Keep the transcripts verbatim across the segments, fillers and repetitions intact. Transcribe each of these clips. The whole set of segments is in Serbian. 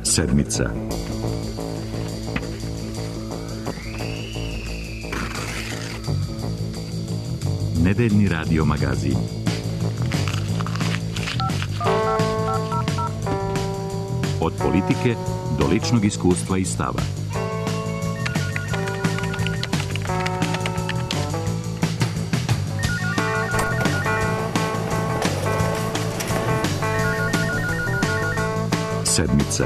Sedmica. Nedeljni radio magazin. Od politike do ličnog iskustva i stava. Sedmica.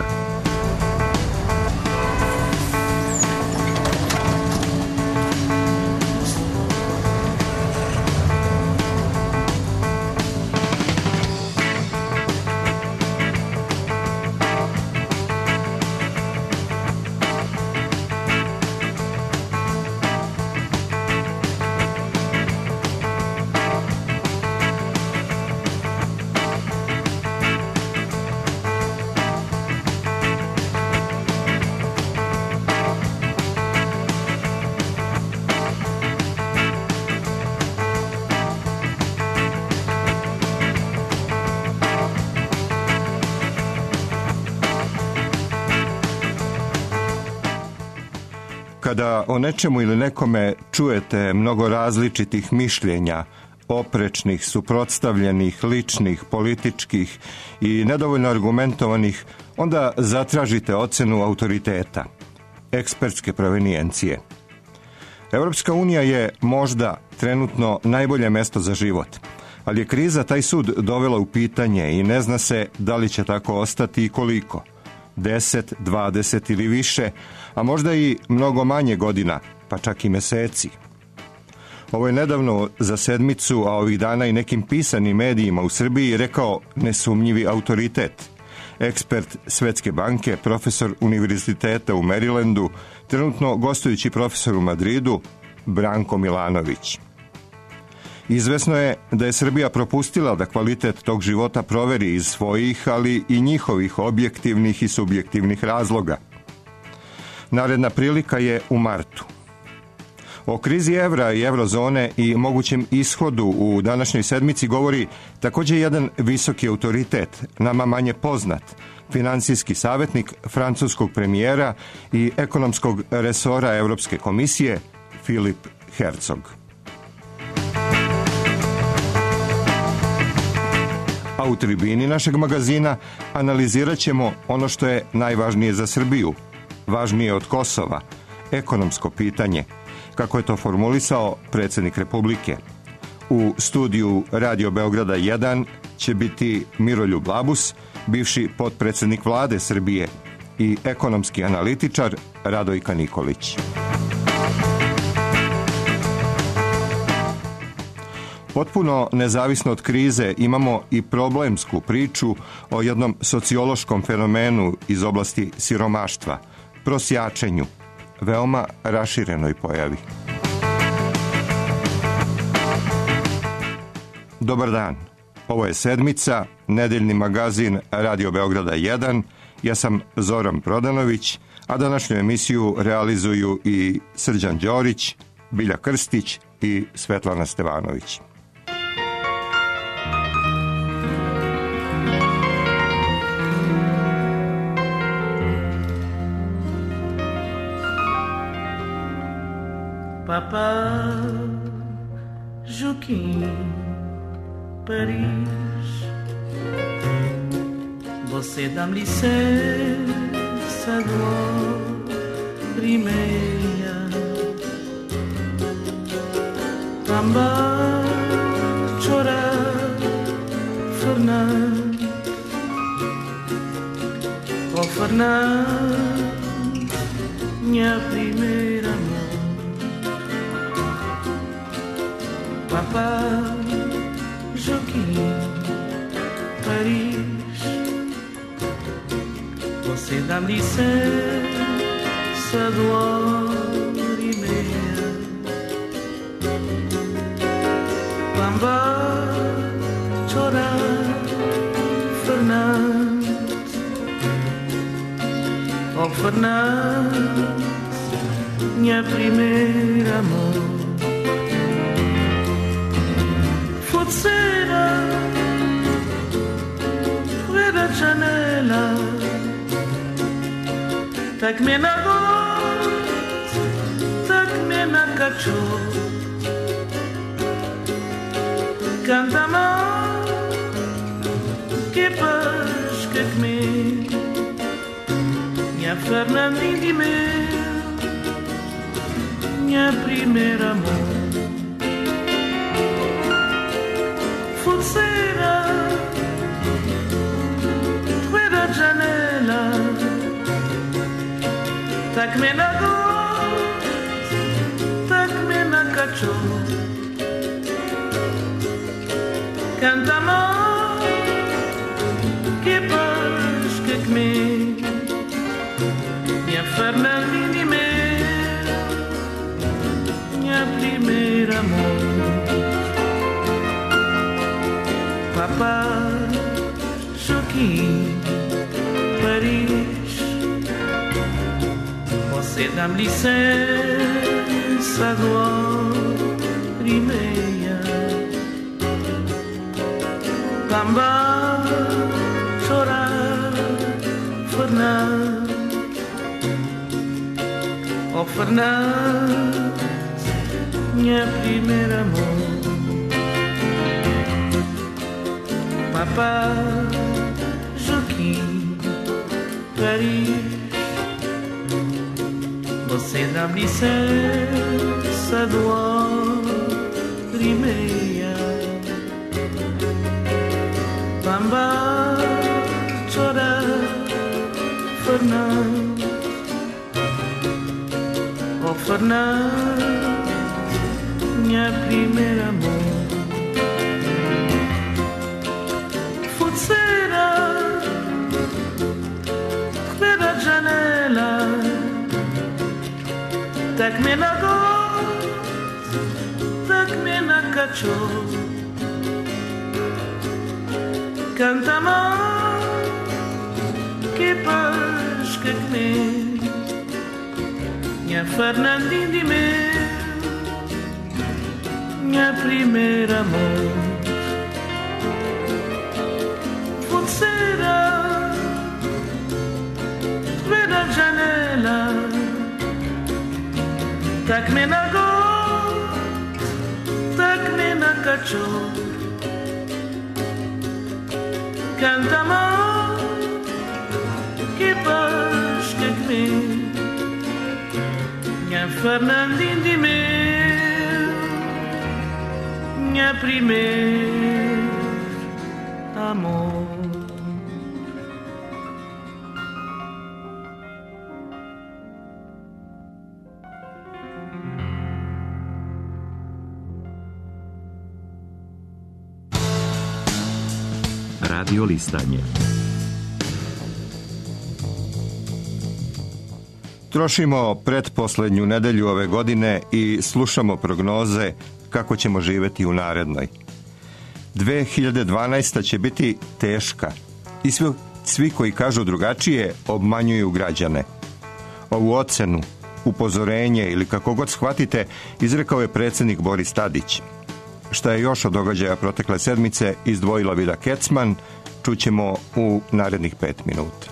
Kada o nečemu ili nekome čujete mnogo različitih mišljenja, oprečnih, suprotstavljenih, ličnih, političkih i nedovoljno argumentovanih, onda zatražite ocenu autoriteta, ekspertske provenijencije. Europska unija je možda trenutno najbolje mesto za život, ali je kriza taj sud dovela u pitanje i ne zna se da li će tako ostati i koliko. deset, dvadeset ili više, a možda i mnogo manje godina, pa čak i meseci. Ovo je nedavno za Sedmicu, a ovih dana i nekim pisanim medijima u Srbiji rekao nesumnjivi autoritet. Ekspert Svetske banke, profesor Univerziteta u Marylandu, trenutno gostujući profesor u Madridu, Branko Milanović. Izvesno je da je Srbija propustila da kvalitet tog života proveri iz svojih, ali i njihovih objektivnih i subjektivnih razloga. Naredna prilika je u martu. O krizi evra i eurozone i mogućem ishodu u današnjoj sedmici govori također jedan visoki autoritet, nama manje poznat, finansijski savjetnik francuskog premijera i ekonomskog resora Europske komisije Filip Herzog. A u tribini našeg magazina analizirat ćemo ono što je najvažnije za Srbiju, važnije od Kosova, ekonomsko pitanje, kako je to formulisao predsjednik Republike. U studiju Radio Beograda jedan će biti Miroljub Labus, bivši potpredsjednik vlade Srbije, i ekonomski analitičar Radojka Nikolić. Potpuno nezavisno od krize imamo i problemsku priču o jednom sociološkom fenomenu iz oblasti siromaštva, prosjačenju, veoma raširenoj pojavi. Dobar dan, ovo je Sedmica, nedeljni magazin Radio Beograda jedan, ja sam Zoran Prodanović, a današnju emisiju realizuju i Srđan Đorić, Bilja Krstić i Svetlana Stevanović. Papa, Joaquim, Paris, você dá-me licença do Rimeia, Tamba, chorar, Fernando, oh Fernando, minha primeira mão. Papa, Joaquim, Paris, você dá-me licença do hora e meia. Bamba, chorar, Fernando, oh Fernando, minha primeira amor. Sera, ver a janela, tak me na gost, tak me na cachorro. Canta mal, que paz que comer. Minha Fernandinha de meu, minha primeira amor. Fuceira, fuera da janela, tac-me na gost, tac-me na cachorro. Canta mal, que paz que comer. Minha Fernandinha de meu, minha primeira amor. Papá, Joaquim, Paris, você dá-me licença do hora e meia. Vamos chorar, Fernando. Oh, Fernando, minha primeira amor. Papá, Joaquim, Paris, você dá-me licença do hora e meia. Vamos chorar, Fernando. Oh, Fernando, minha primeira amor. Fuceira, fuera da janela, tac-me na gost, tac-me na cachorro. Canta mal, que paz que comer. Minha Fernandinha de meu, minha primeira amor. Fuceira, fuera da janela, tac-me na gost, tac-me na cachorro. Canta mal, que paz que comer. Minha Fernandinha de meu, minha primeira amor. Radio listanje. Trošimo pretposlednju nedelju ove godine i slušamo prognoze kako ćemo živjeti u narednoj. dve hiljade dvanaesta. će biti teška i svi, svi koji kažu drugačije obmanjuju građane. Ovu ocenu, upozorenje ili kako god shvatite, izrekao je predsjednik Boris Tadić. Šta je još od događaja protekle sedmice izdvojila Vida Kecman, čućemo u narednih pet minuta.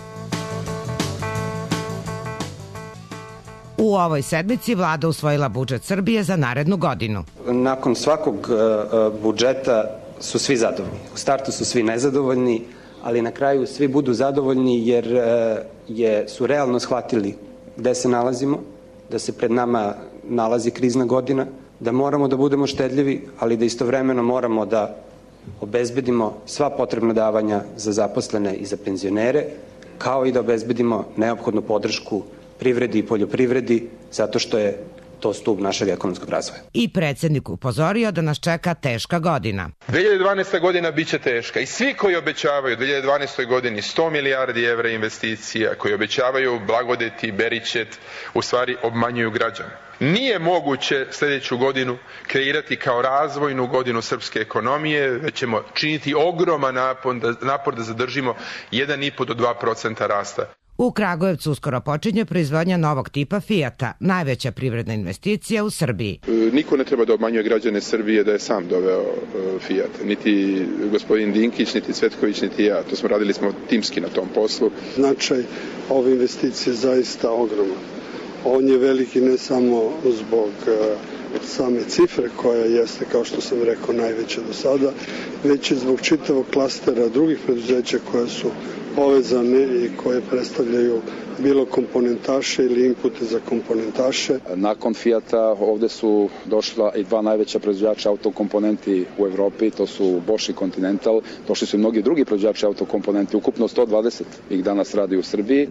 U ovoj sedmici vlada usvojila budžet Srbije za narednu godinu. Nakon svakog uh, budžeta su svi zadovoljni. U startu su svi nezadovoljni, ali na kraju svi budu zadovoljni jer uh, je, su realno shvatili gde se nalazimo, da se pred nama nalazi krizna godina, da moramo da budemo štedljivi, ali da istovremeno moramo da obezbedimo sva potrebna davanja za zaposlene i za penzionere, kao i da obezbedimo neophodnu podršku privredi i poljoprivredi, zato što je to stub našeg ekonomskog razvoja. I predsjednik upozorio da nas čeka teška godina. dve hiljade dvanaesta. godina biće teška i svi koji obećavaju u dve hiljade dvanaestoj. godini sto milijardi evra investicija, koji obećavaju blagodeti, beričet, u stvari obmanjuju građane. Nije moguće sljedeću godinu kreirati kao razvojnu godinu srpske ekonomije, već ćemo činiti ogroman napor da, napor da zadržimo jedan i po do dva procenta rasta. U Kragujevcu uskoro počinje proizvodnja novog tipa Fijata, najveća privredna investicija u Srbiji. Niko ne treba da obmanjuje građane Srbije da je sam doveo Fijat. Niti gospodin Dinkić, niti Cvetković, niti ja. To smo radili smo timski na tom poslu. Značaj ove investicije je zaista ogroman. On je veliki ne samo zbog same cifre koja jeste, kao što sam rekao, najveća do sada, već i zbog čitavog klastera drugih preduzeća koja su povezane i koje predstavljaju bilo komponentaše ili inpute za komponentaše. Nakon Fijata ovde su došla i dva najveća proizvođača autokomponenti u Evropi, to su Bosch i Continental. Došli su i mnogi drugi proizvođači autokomponenti, ukupno sto dvadeset ih danas radi u Srbiji.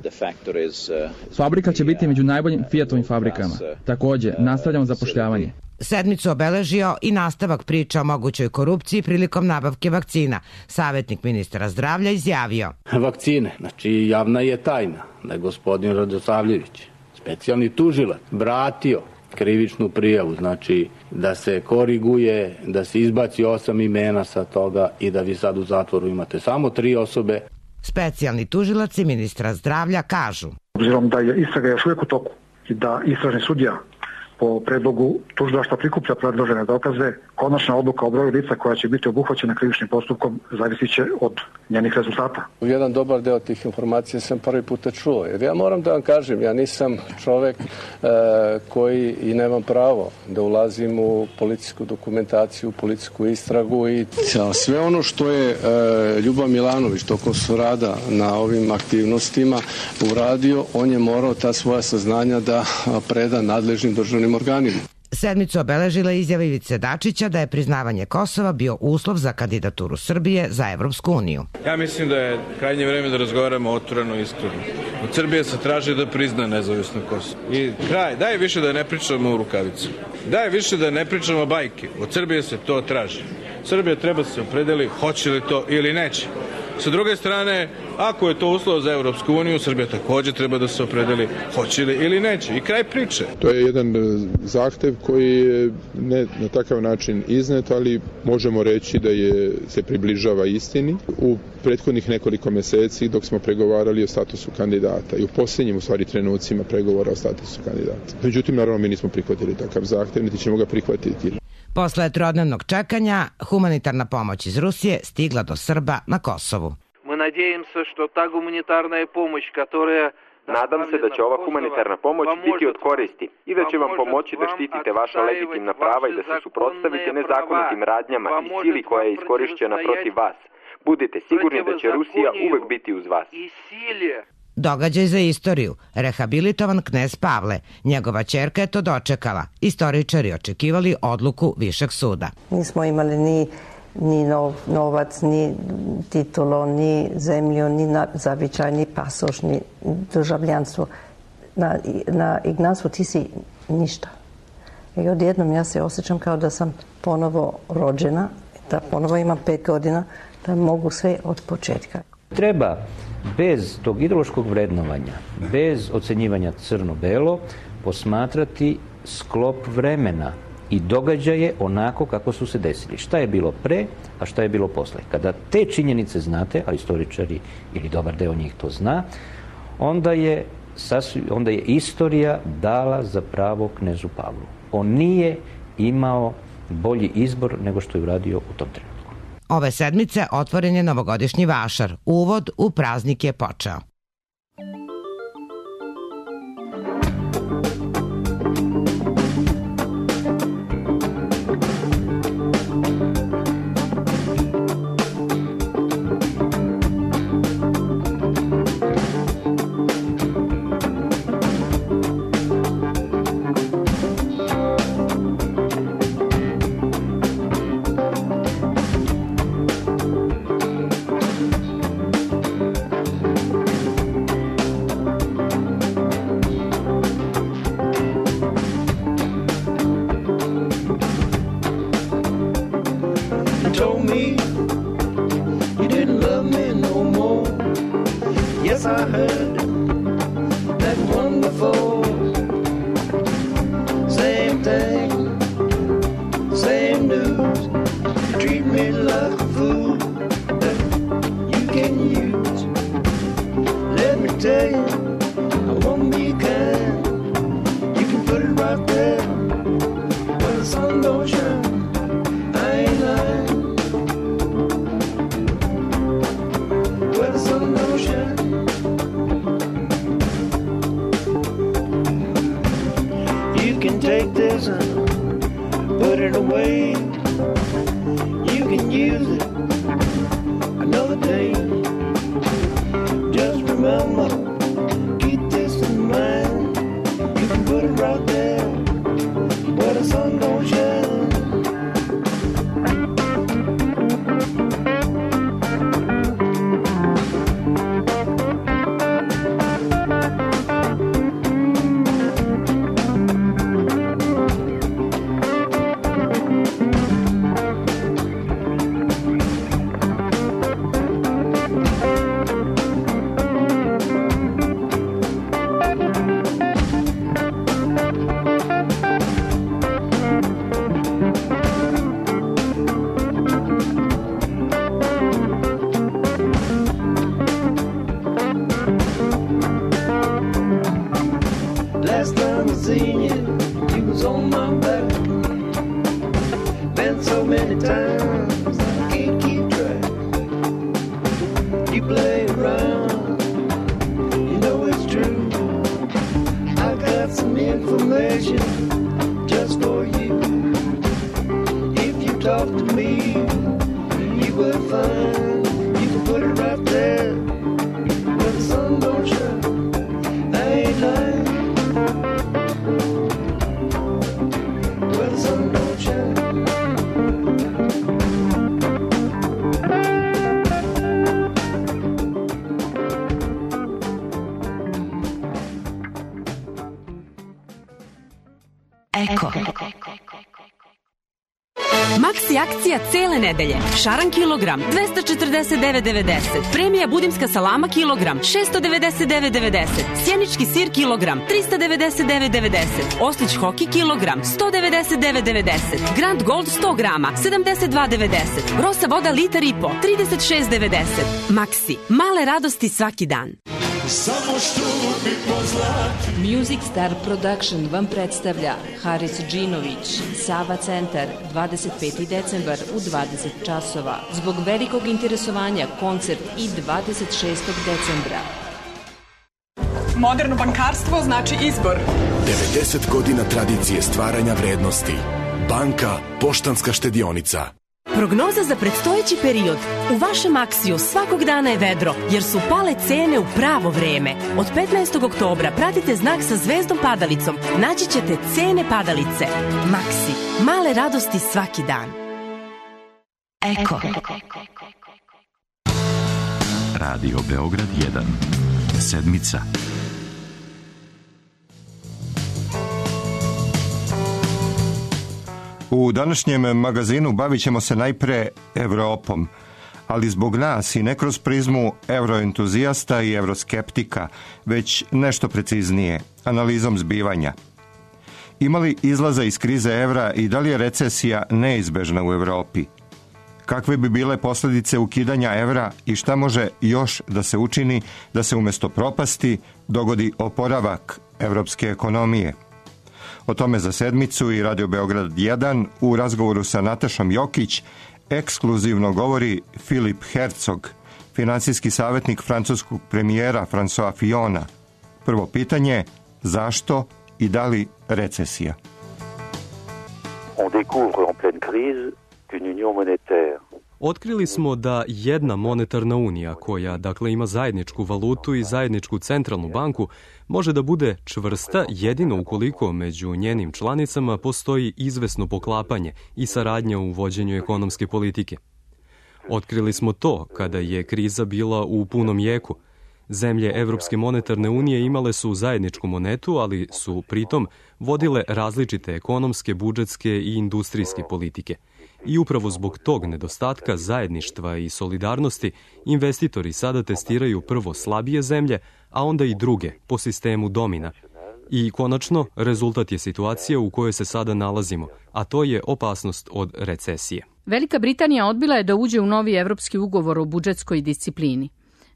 Fabrika će biti među najboljim Fijatovim fabrikama. Takođe, nastavljamo zapošljavanje. Sedmicu obeležio i nastavak priča o mogućoj korupciji prilikom nabavke vakcina. Savjetnik ministra zdravlja izjavio: Vakcine, znači javna je tajna da je gospodin Radosavljević, specijalni tužilac, vratio krivičnu prijavu, znači da se koriguje, da se izbaci osam imena sa toga i da vi sad u zatvoru imate samo tri osobe. Specijalni tužilac i ministra zdravlja kažu: Obzirom da je istraga još uvijek u toku i da istražni sudija po predlogu tužilaštva prikuplja predložene dokaze, konačna odluka o broju lica koja će biti obuhvaćena krivičnim postupkom zavisit će od njenih rezultata. Jedan dobar deo tih informacija sam prvi puta čuo, jer ja moram da vam kažem, ja nisam čovek e, koji i nemam pravo da ulazim u policijsku dokumentaciju, u policijsku istragu i sve ono što je e, Ljuba Milanović tokom rada na ovim aktivnostima uradio, on je morao ta svoja saznanja da preda nadležnim državnim organima. Sedmicu obeležila izjava Ivice Dačića da je priznavanje Kosova bio uslov za kandidaturu Srbije za Evropsku uniju. Ja mislim da je krajnje vreme da razgovaramo otvoreno i iskreno. Od Srbije se traži da prizna nezavisno Kosovo. I kraj, daj više da ne pričamo u rukavicu. Daj više da ne pričamo bajke. Od Srbije se to traži. Srbija treba se opredeli hoće li to ili neće. Sa druge strane, ako je to uslov za Evropsku uniju, Srbija takođe treba da se opredeli hoće li ili neće. I kraj priče. To je jedan zahtev koji je ne na takav način iznet, ali možemo reći da je se približava istini. U prethodnih nekoliko meseci dok smo pregovarali o statusu kandidata i u posljednjim u stvari trenucima pregovora o statusu kandidata. Međutim, naravno, mi nismo prihvatili takav zahtev, niti ćemo ga prihvatiti. Posle trodnevnog čekanja, humanitarna pomoć iz Rusije stigla do Srba na Kosovu. Nadam se da će ova humanitarna pomoć biti od koristi i da će vam pomoći da štitite vaša legitimna prava i da se suprotstavite nezakonitim radnjama i sili koja je iskorišćena protiv vas. Budite sigurni da će Rusija uvek biti uz vas. Događaj za istoriju. Rehabilitovan knez Pavle. Njegova ćerka je to dočekala. Istoričari očekivali odluku Višeg suda. Nismo imali ni, ni nov, novac, ni titulo, ni zemlju, ni zavičaj, ni pasoš, ni državljanstvo. Na, na Ignaciju ti si ništa. I odjednom ja se osjećam kao da sam ponovo rođena, da ponovo imam pet godina, da mogu sve od početka. Treba bez tog ideološkog vrednovanja, bez ocenjivanja crno-belo, posmatrati sklop vremena i događaje onako kako su se desili. Šta je bilo pre, a šta je bilo posle. Kada te činjenice znate, a istoričari ili dobar deo njih to zna, onda je, sasvim, onda je istorija dala za pravo knezu Pavlu. On nije imao bolji izbor nego što je uradio u tom trenutku. Ove sedmice otvoren je novogodišnji vašar. Uvod u praznik je počeo. Let me tell you, I won't be kind. You can put it right there where the sun don't shine. I ain't lying. Where the sun don't shine. You can take this and put it away. You can use it another day. Just remember, keep this in mind. You can put it right there where the sun don't shine. Last time I seen you, you was on my back. Been so many times, I can't keep track. You play around, you know it's true. I got some information just for you. If you talk to me, you will find you can put it right there where the sun don't shine. I ain't lying. Where the sun don't shine. Eko. Maxi akcija cele nedelje. Šaran kilogram dvesta četrdeset devet devedeset. Premija budimska salama kilogram šesto devedeset devet devedeset. Sjenički sir kilogram trista devedeset devet devedeset. Oslić hoki kilogram sto devedeset devet devedeset. Grand Gold sto grama sedamdeset dva devedeset. Rosa voda litar i po trideset šest devedeset. Maxi. Male radosti svaki dan. Samo što bi pozlati. Music Star Production vam predstavlja Haris Džinović, Sava centar, dvadeset peti decembar u dvadeset časova. Zbog velikog interesovanja koncert i dvadeset šestog decembra. Moderno bankarstvo znači izbor. devedeset godina tradicije stvaranja vrednosti. Banka Poštanska štedionica. Prognoza za predstojeći period. U vašem Maxiju svakog dana je vedro, jer su pale cene u pravo vreme. Od petnaestog oktobra pratite znak sa zvezdom padalicom. Naći ćete cene padalice. Maxi. Male radosti svaki dan. Eko. Radio Beograd jedan. Sedmica. U današnjem magazinu bavit ćemo se najpre Evropom, ali zbog nas i ne kroz prizmu euroentuzijasta i euroskeptika, već nešto preciznije, analizom zbivanja. Ima li izlaza iz krize evra i da li je recesija neizbežna u Evropi? Kakve bi bile posljedice ukidanja evra i šta može još da se učini da se umjesto propasti dogodi oporavak evropske ekonomije? O tome za sedmicu i Radio Beograd jedan u razgovoru sa Natašom Jokić ekskluzivno govori Filip Herzog, financijski savjetnik francuskog premijera François Fillona. Prvo pitanje, zašto i da li recesija? On découvre en pleine crise qu'une union monétaire. Otkrili smo da jedna monetarna unija, koja dakle ima zajedničku valutu i zajedničku centralnu banku, može da bude čvrsta jedino ukoliko među njenim članicama postoji izvesno poklapanje i saradnja u vođenju ekonomske politike. Otkrili smo to kada je kriza bila u punom jeku. Zemlje Evropske monetarne unije imale su zajedničku monetu, ali su pritom vodile različite ekonomske, budžetske i industrijske politike. I upravo zbog tog nedostatka zajedništva i solidarnosti, investitori sada testiraju prvo slabije zemlje, a onda i druge, po sistemu domina. I konačno, rezultat je situacija u kojoj se sada nalazimo, a to je opasnost od recesije. Velika Britanija odbila je da uđe u novi evropski ugovor o budžetskoj disciplini.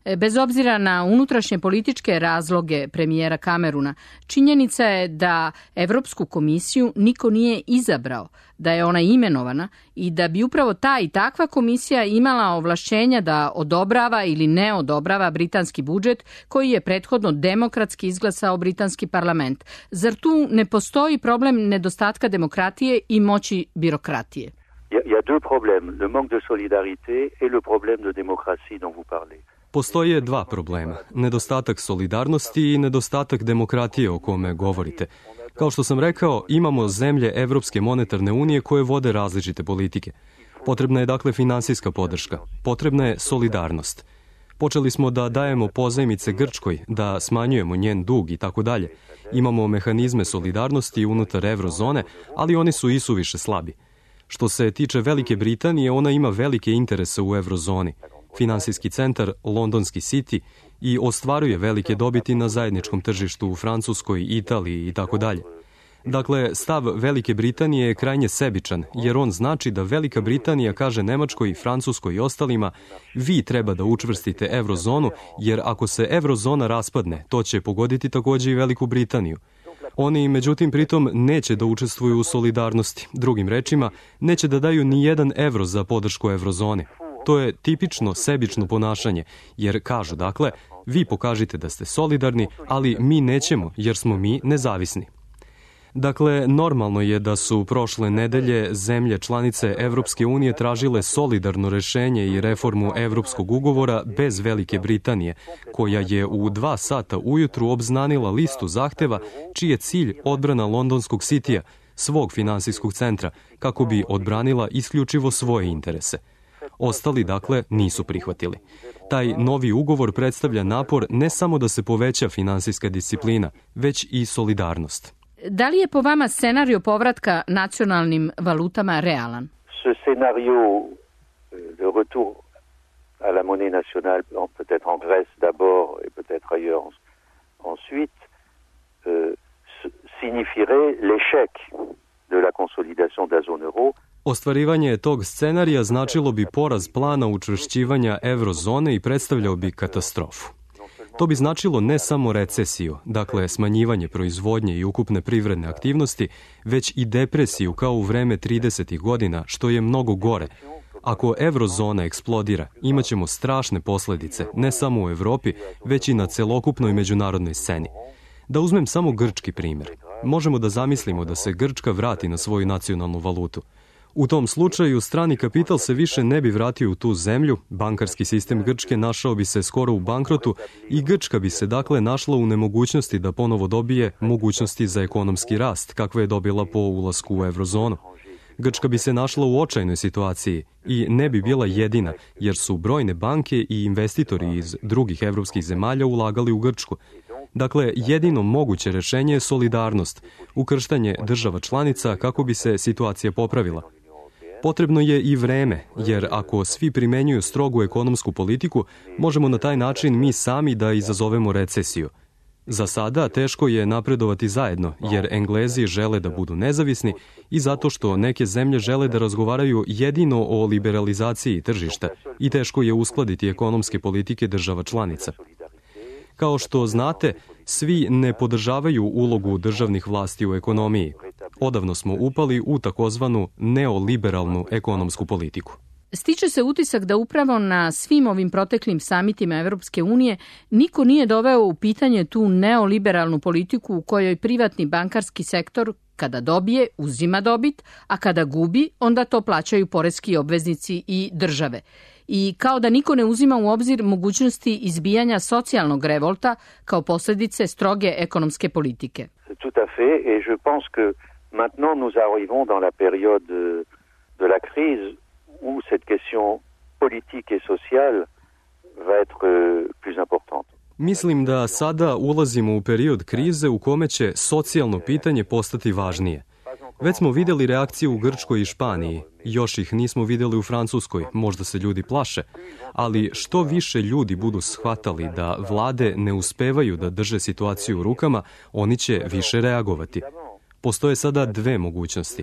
Bez obzira na unutrašnje političke razloge premijera Kameruna, činjenica je da Evropsku komisiju niko nije izabrao, da je ona imenovana i da bi upravo ta i takva komisija imala ovlašćenja da odobrava ili ne odobrava britanski budžet koji je prethodno demokratski izglasao britanski parlament. Zar tu ne postoji problem nedostatka demokratije i moći birokratije? Il y a deux problèmes, le manque de solidarité et le problème de démocratie dont vous parlez. Postoje dva problema, nedostatak solidarnosti i nedostatak demokratije o kome govorite. Kao što sam rekao, imamo zemlje Evropske monetarne unije koje vode različite politike. Potrebna je dakle finansijska podrška, potrebna je solidarnost. Počeli smo da dajemo pozajmice Grčkoj, da smanjujemo njen dug i tako dalje. Imamo mehanizme solidarnosti unutar eurozone, ali oni su isuviše slabi. Što se tiče Velike Britanije, ona ima velike interese u eurozoni. Finansijski centar, londonski City, i ostvaruje velike dobiti na zajedničkom tržištu u Francuskoj, Italiji i tako dalje. Dakle, stav Velike Britanije je krajnje sebičan, jer on znači da Velika Britanija kaže Nemačkoj, Francuskoj i ostalima: vi treba da učvrstite eurozonu, jer ako se eurozona raspadne, to će pogoditi takođe i Veliku Britaniju. Oni, međutim, pritom neće da učestvuju u solidarnosti. Drugim rečima, neće da daju ni jedan evro za podršku eurozoni. To je tipično sebično ponašanje, jer kažu, dakle, vi pokažite da ste solidarni, ali mi nećemo, jer smo mi nezavisni. Dakle, normalno je da su prošle nedelje zemlje članice Evropske unije tražile solidarno rešenje i reformu Evropskog ugovora bez Velike Britanije, koja je u dva sata ujutru obznanila listu zahteva čiji je cilj odbrana londonskog Citya, svog finansijskog centra, kako bi odbranila isključivo svoje interese. Ostali, dakle, nisu prihvatili. Taj novi ugovor predstavlja napor ne samo da se poveća finansijska disciplina, već i solidarnost. Da li je po vama scenario povratka nacionalnim valutama realan? Ce scénario de retour à la monnaie nationale, peut-être en Grèce d'abord et peut-être ailleurs ensuite, euh, signifierait l'échec de la consolidation de la zone euro. Ostvarivanje tog scenarija značilo bi poraz plana učvršćivanja eurozone i predstavljao bi katastrofu. To bi značilo ne samo recesiju, dakle smanjivanje proizvodnje i ukupne privredne aktivnosti, već i depresiju kao u vreme tridesetih godina, što je mnogo gore. Ako eurozona eksplodira, imaćemo strašne posledice, ne samo u Evropi, već i na celokupnoj međunarodnoj sceni. Da uzmem samo grčki primjer. Možemo da zamislimo da se Grčka vrati na svoju nacionalnu valutu. U tom slučaju strani kapital se više ne bi vratio u tu zemlju, bankarski sistem Grčke našao bi se skoro u bankrotu i Grčka bi se dakle našla u nemogućnosti da ponovo dobije mogućnosti za ekonomski rast, kakve je dobila po ulasku u eurozonu. Grčka bi se našla u očajnoj situaciji i ne bi bila jedina, jer su brojne banke i investitori iz drugih evropskih zemalja ulagali u Grčku. Dakle, jedino moguće rešenje je solidarnost, ukrštanje država članica kako bi se situacija popravila. Potrebno je i vreme, jer ako svi primenjuju strogu ekonomsku politiku, možemo na taj način mi sami da izazovemo recesiju. Za sada teško je napredovati zajedno, jer Englezi žele da budu nezavisni i zato što neke zemlje žele da razgovaraju jedino o liberalizaciji tržišta i teško je uskladiti ekonomske politike država članica. Kao što znate, svi ne podržavaju ulogu državnih vlasti u ekonomiji. Odavno smo upali u takozvanu neoliberalnu ekonomsku politiku. Stiče se utisak da upravo na svim ovim proteklim samitima Evropske unije niko nije doveo u pitanje tu neoliberalnu politiku u kojoj privatni bankarski sektor kada dobije, uzima dobit, a kada gubi, onda to plaćaju poreski obveznici i države. I kao da niko ne uzima u obzir mogućnosti izbijanja socijalnog revolta kao posljedice stroge ekonomske politike. Tout à fait, et je pense que maintenant nous arrivons dans la période de la crise où cette question politique et sociale va être plus importante. Mislim da sada ulazimo u period krize u kome će socijalno pitanje postati važnije. Već smo vidjeli reakciju u Grčkoj i Španiji, još ih nismo vidjeli u Francuskoj, možda se ljudi plaše, ali što više ljudi budu shvatali da vlade ne uspevaju da drže situaciju u rukama, oni će više reagovati. Postoje sada dve mogućnosti.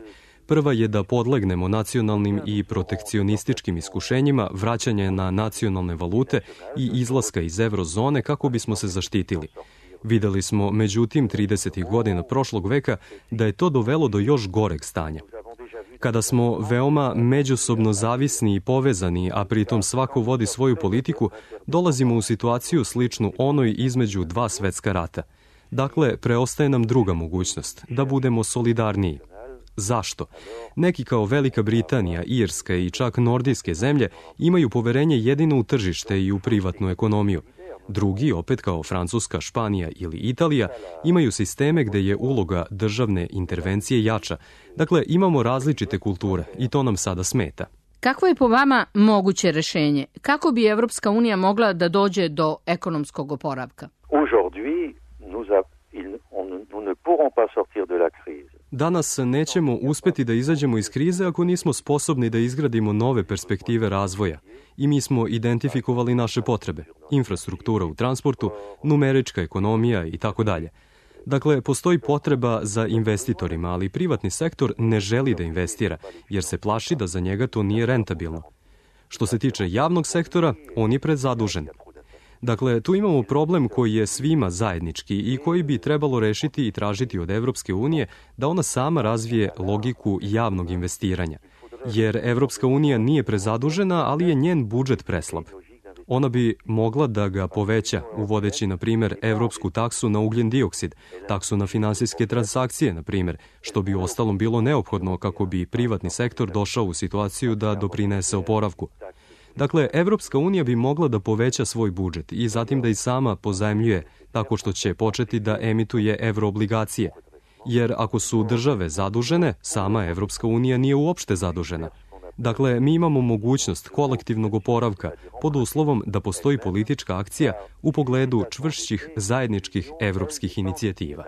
Prva je da podlegnemo nacionalnim i protekcionističkim iskušenjima vraćanja na nacionalne valute i izlaska iz eurozone kako bismo se zaštitili. Videli smo, međutim, tridesetih godina prošlog veka da je to dovelo do još goreg stanja. Kada smo veoma međusobno zavisni i povezani, a pritom svako vodi svoju politiku, dolazimo u situaciju sličnu onoj između dva svetska rata. Dakle, preostaje nam druga mogućnost, da budemo solidarniji. Zašto? Neki kao Velika Britanija, Irska i čak nordijske zemlje imaju poverenje jedino u tržište i u privatnu ekonomiju. Drugi, opet kao Francuska, Španija ili Italija, imaju sisteme gde je uloga državne intervencije jača. Dakle, imamo različite kulture i to nam sada smeta. Kakvo je po vama moguće rešenje? Kako bi Evropska unija mogla da dođe do ekonomskog oporavka? Aujourd'hui, nous a, il, on, nous ne pourrons pas sortir de la crise. Danas nećemo uspeti da izađemo iz krize ako nismo sposobni da izgradimo nove perspektive razvoja. I mi smo identifikovali naše potrebe. Infrastruktura u transportu, numerička ekonomija i tako dalje. Dakle, postoji potreba za investitorima, ali privatni sektor ne želi da investira, jer se plaši da za njega to nije rentabilno. Što se tiče javnog sektora, on je predzadužen. Dakle, tu imamo problem koji je svima zajednički i koji bi trebalo rešiti i tražiti od Evropske unije da ona sama razvije logiku javnog investiranja. Jer Evropska unija nije prezadužena, ali je njen budžet preslab. Ona bi mogla da ga poveća, uvodeći, na primjer, evropsku taksu na ugljen dioksid, taksu na finansijske transakcije, na primjer, što bi u ostalom bilo neophodno kako bi privatni sektor došao u situaciju da doprinese oporavku. Dakle, Evropska unija bi mogla da poveća svoj budžet i zatim da i sama pozajmljuje tako što će početi da emituje euroobligacije. Jer ako su države zadužene, sama Evropska unija nije uopšte zadužena. Dakle, mi imamo mogućnost kolektivnog oporavka pod uslovom da postoji politička akcija u pogledu čvršćih zajedničkih evropskih inicijativa.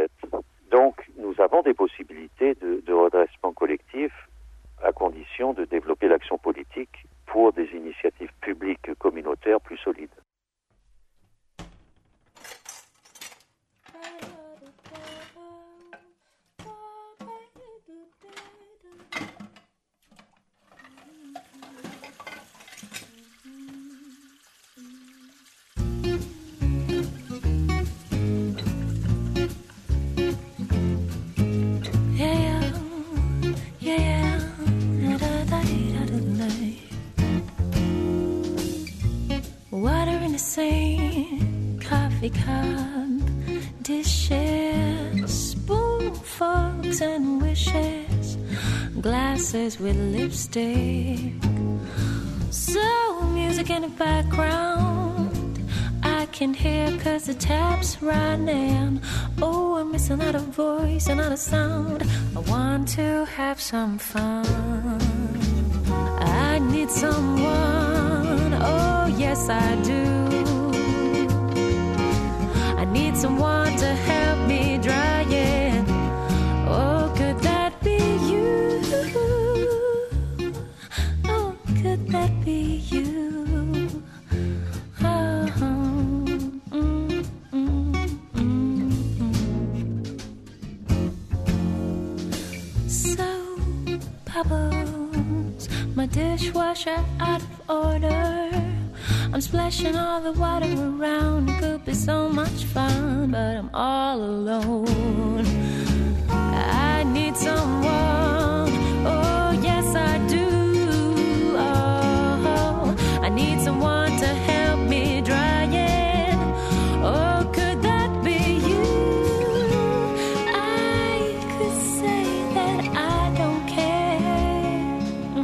Donc, nous avons des possibilités de, de redressement collectif à condition de développer l'action politique pour des initiatives publiques communautaires plus solides. Same coffee cup, dishes, spoon, forks and wishes, glasses with lipstick, so music in the background I can hear cause the tap's running. Oh, I'm missing out a voice and out a sound. I want to have some fun. I need someone, oh yes I do. I need someone to help me dry it. Oh, could that be you? Oh, could that be you? Oh, mm, mm, mm, mm. So, bubbles, my dishwasher out of order. I'm splashing all the water around. It could be so much fun, but I'm all alone. I need someone. Oh, yes, I do. Oh, I need someone to help me dry it. Oh, could that be you? I could say that I don't care,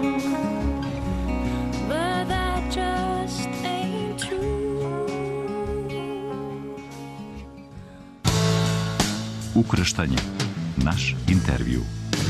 but that just Ukrštanje. Naš intervju.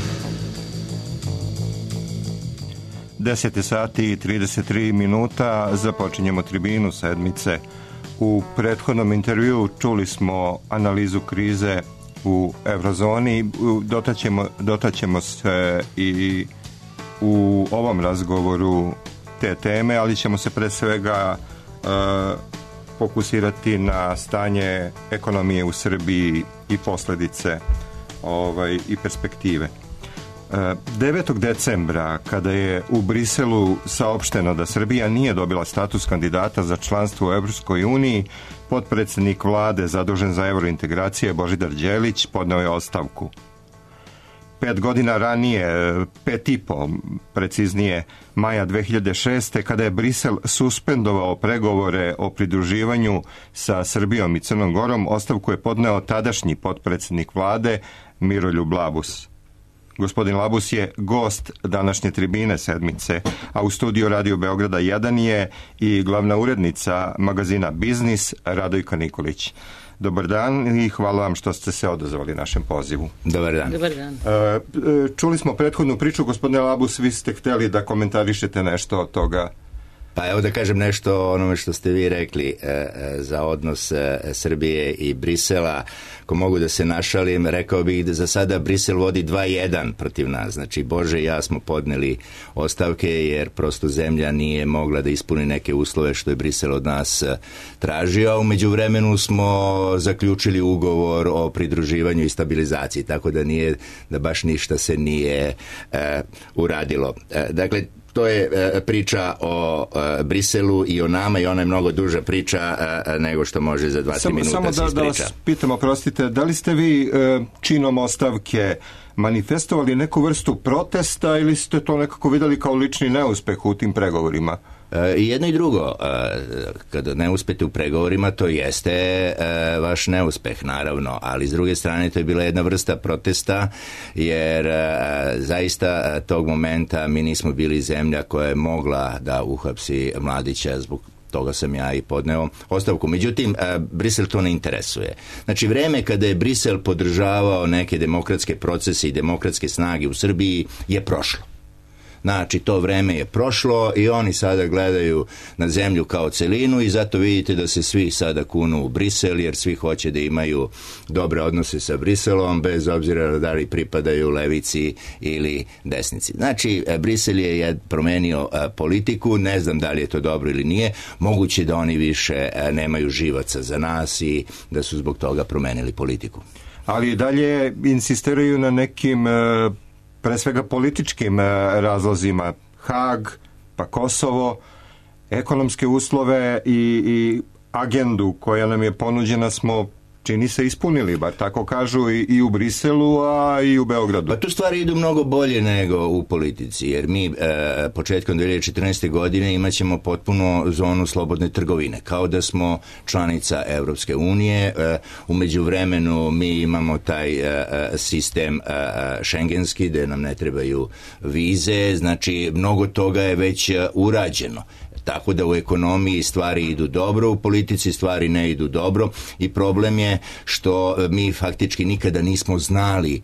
deset sati i trideset tri minuta započinjemo tribinu sedmice. U prethodnom intervju čuli smo analizu krize u eurozoni. Dotaćemo, dotaćemo se i u ovom razgovoru te teme, ali ćemo se pre svega uh, fokusirati na stanje ekonomije u Srbiji i posledice ovaj, i perspektive. devetog decembra, kada je u Briselu saopšteno da Srbija nije dobila status kandidata za članstvo u Evropskoj uniji, potpredsednik vlade zadužen za evrointegracije Božidar Đelić podneo je ostavku. Pet godina ranije, pet i po, preciznije, maja dve hiljade šeste. kada je Brisel suspendovao pregovore o pridruživanju sa Srbijom i Crnom Gorom, ostavku je podneo tadašnji potpredsednik vlade Miroljub Labus. Gospodin Labus je gost današnje tribine sedmice, a u studiju Radio Beograda jedan je i glavna urednica magazina Biznis Radojka Nikolić. Dobar dan i hvala vam što ste se odazvali našem pozivu. Dobar dan. Dobar dan. Čuli smo prethodnu priču, gospodine Labus, vi ste htjeli da komentarišete nešto od toga. Pa evo da kažem nešto o onome što ste vi rekli e, za odnos e, Srbije i Brisela. Ako mogu da se našalim, rekao bih da za sada Brisel vodi dva jedan protiv nas. Znači, Bože i ja smo podneli ostavke jer prosto zemlja nije mogla da ispuni neke uslove što je Brisel od nas e, tražio. U međuvremenu smo zaključili ugovor o pridruživanju i stabilizaciji, tako da nije, da baš ništa se nije e, uradilo. E, dakle, to je e, priča o e, Briselu i o nama i ona je mnogo duža priča e, nego što može za dva tri minuta samo se da, ispriča. Da vas pitam, oprostite, da li ste vi e, činom ostavke manifestovali neku vrstu protesta ili ste to nekako vidjeli kao lični neuspeh u tim pregovorima? I jedno i drugo, kada ne uspete u pregovorima, to jeste vaš neuspeh, naravno, ali s druge strane to je bila jedna vrsta protesta, jer zaista tog momenta mi nismo bili zemlja koja je mogla da uhapsi Mladića, zbog toga sam ja i podneo ostavku. Međutim, Brisel to ne interesuje. Znači, vreme kada je Brisel podržavao neke demokratske procese i demokratske snage u Srbiji je prošlo. Znači, to vreme je prošlo i oni sada gledaju na zemlju kao celinu i zato vidite da se svi sada kunu u Brisel, jer svi hoće da imaju dobre odnose sa Briselom, bez obzira da li pripadaju levici ili desnici. Znači, Brisel je promenio politiku, ne znam da li je to dobro ili nije, moguće da oni više nemaju živaca za nas i da su zbog toga promenili politiku. Ali dalje insistiraju na nekim pre svega političkim razlozima, Hag, pa Kosovo, ekonomske uslove i, i agendu koja nam je ponuđena smo, čini se, ispunili, bar tako kažu i, i u Briselu, a i u Beogradu. Pa tu stvari idu mnogo bolje nego u politici, jer mi e, početkom dve hiljade četrnaeste. godine imat ćemo potpuno zonu slobodne trgovine, kao da smo članica Evropske unije. E, u međuvremenu mi imamo taj e, sistem e, šengenski, gde nam ne trebaju vize, znači mnogo toga je već urađeno. Tako da u ekonomiji stvari idu dobro, u politici stvari ne idu dobro i problem je što mi faktički nikada nismo znali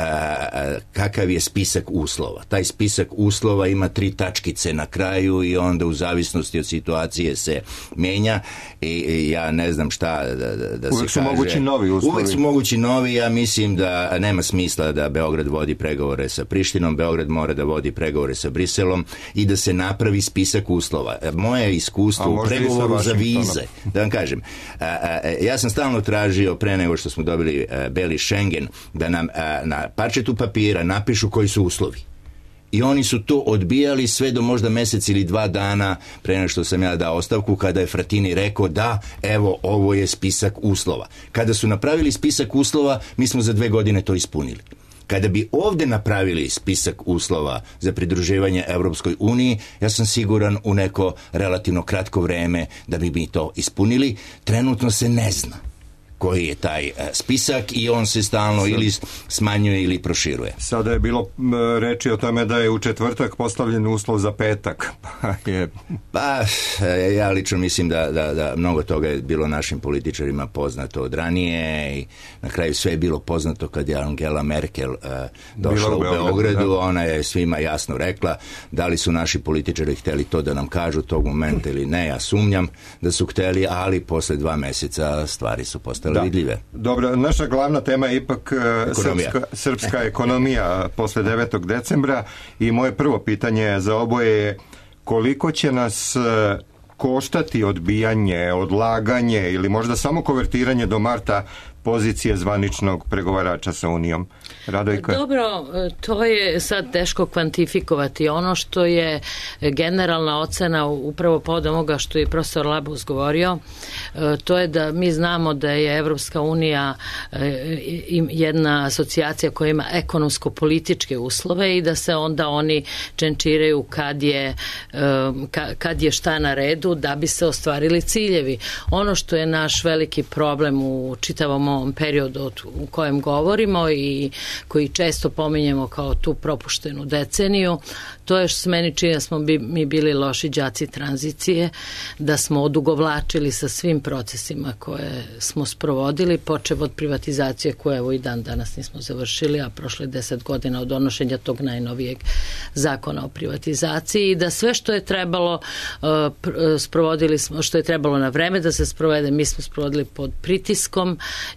kakav je spisak uslova. Taj spisak uslova ima tri tačkice na kraju i onda u zavisnosti od situacije se menja i ja ne znam šta da, da, da se kaže. Uvijek su mogući novi uslovi. Uvijek su mogući novi, ja mislim da nema smisla da Beograd vodi pregovore sa Prištinom, Beograd mora da vodi pregovore sa Briselom i da se napravi spisak uslova. Moje iskustvo u pregovoru za vize, da vam kažem, ja sam stalno tražio pre nego što smo dobili beli Schengen da nam na parčetu papira napišu koji su uslovi. I oni su to odbijali sve do možda mjesec ili dva dana pre nego što sam ja dao ostavku, kada je Fratini rekao da, evo, ovo je spisak uslova. Kada su napravili spisak uslova, mi smo za dve godine to ispunili. Kada bi ovdje napravili spisak uslova za pridruživanje Evropskoj uniji, ja sam siguran u neko relativno kratko vreme da bi mi to ispunili. Trenutno se ne zna koji je taj spisak i on se stalno ili smanjuje ili proširuje. Sada je bilo reči o tome da je u četvrtak postavljen uslov za petak. je... Pa, ja lično mislim da, da, da mnogo toga je bilo našim političarima poznato od ranije i na kraju sve je bilo poznato kad je Angela Merkel uh, došla u Beogradu. Da. Ona je svima jasno rekla da li su naši političari hteli to da nam kažu tog momenta ili ne. Ja sumnjam da su hteli, ali posle dva meseca stvari su postale vidljive. Dobro, naša glavna tema je ipak srpska, srpska ekonomija posle devetog decembra i moje prvo pitanje za oboje je koliko će nas koštati odbijanje, odlaganje ili možda samo konvertiranje do marta pozicije zvaničnog pregovarača sa Unijom. Radojka? Dobro, to je sad teško kvantifikovati. Ono što je generalna ocena upravo pod onoga što je profesor Labus govorio, to je da mi znamo da je Evropska unija jedna asocijacija koja ima ekonomsko-političke uslove i da se onda oni čenčiraju kad je, kad je šta na redu da bi se ostvarili ciljevi. Ono što je naš veliki problem u čitavom ovom periodu u kojem govorimo i koji često pominjemo kao tu propuštenu deceniju, to je što se meni čini da smo bi, mi bili loši đaci tranzicije, da smo odugovlačili sa svim procesima koje smo sprovodili, počev od privatizacije koje evo i dan danas nismo završili, a prošle deset godina od donošenja tog najnovijeg zakona o privatizaciji i da sve što je trebalo uh, sprovodili smo, što je trebalo na vreme da se sprovede, mi smo sprovodili pod pritiskom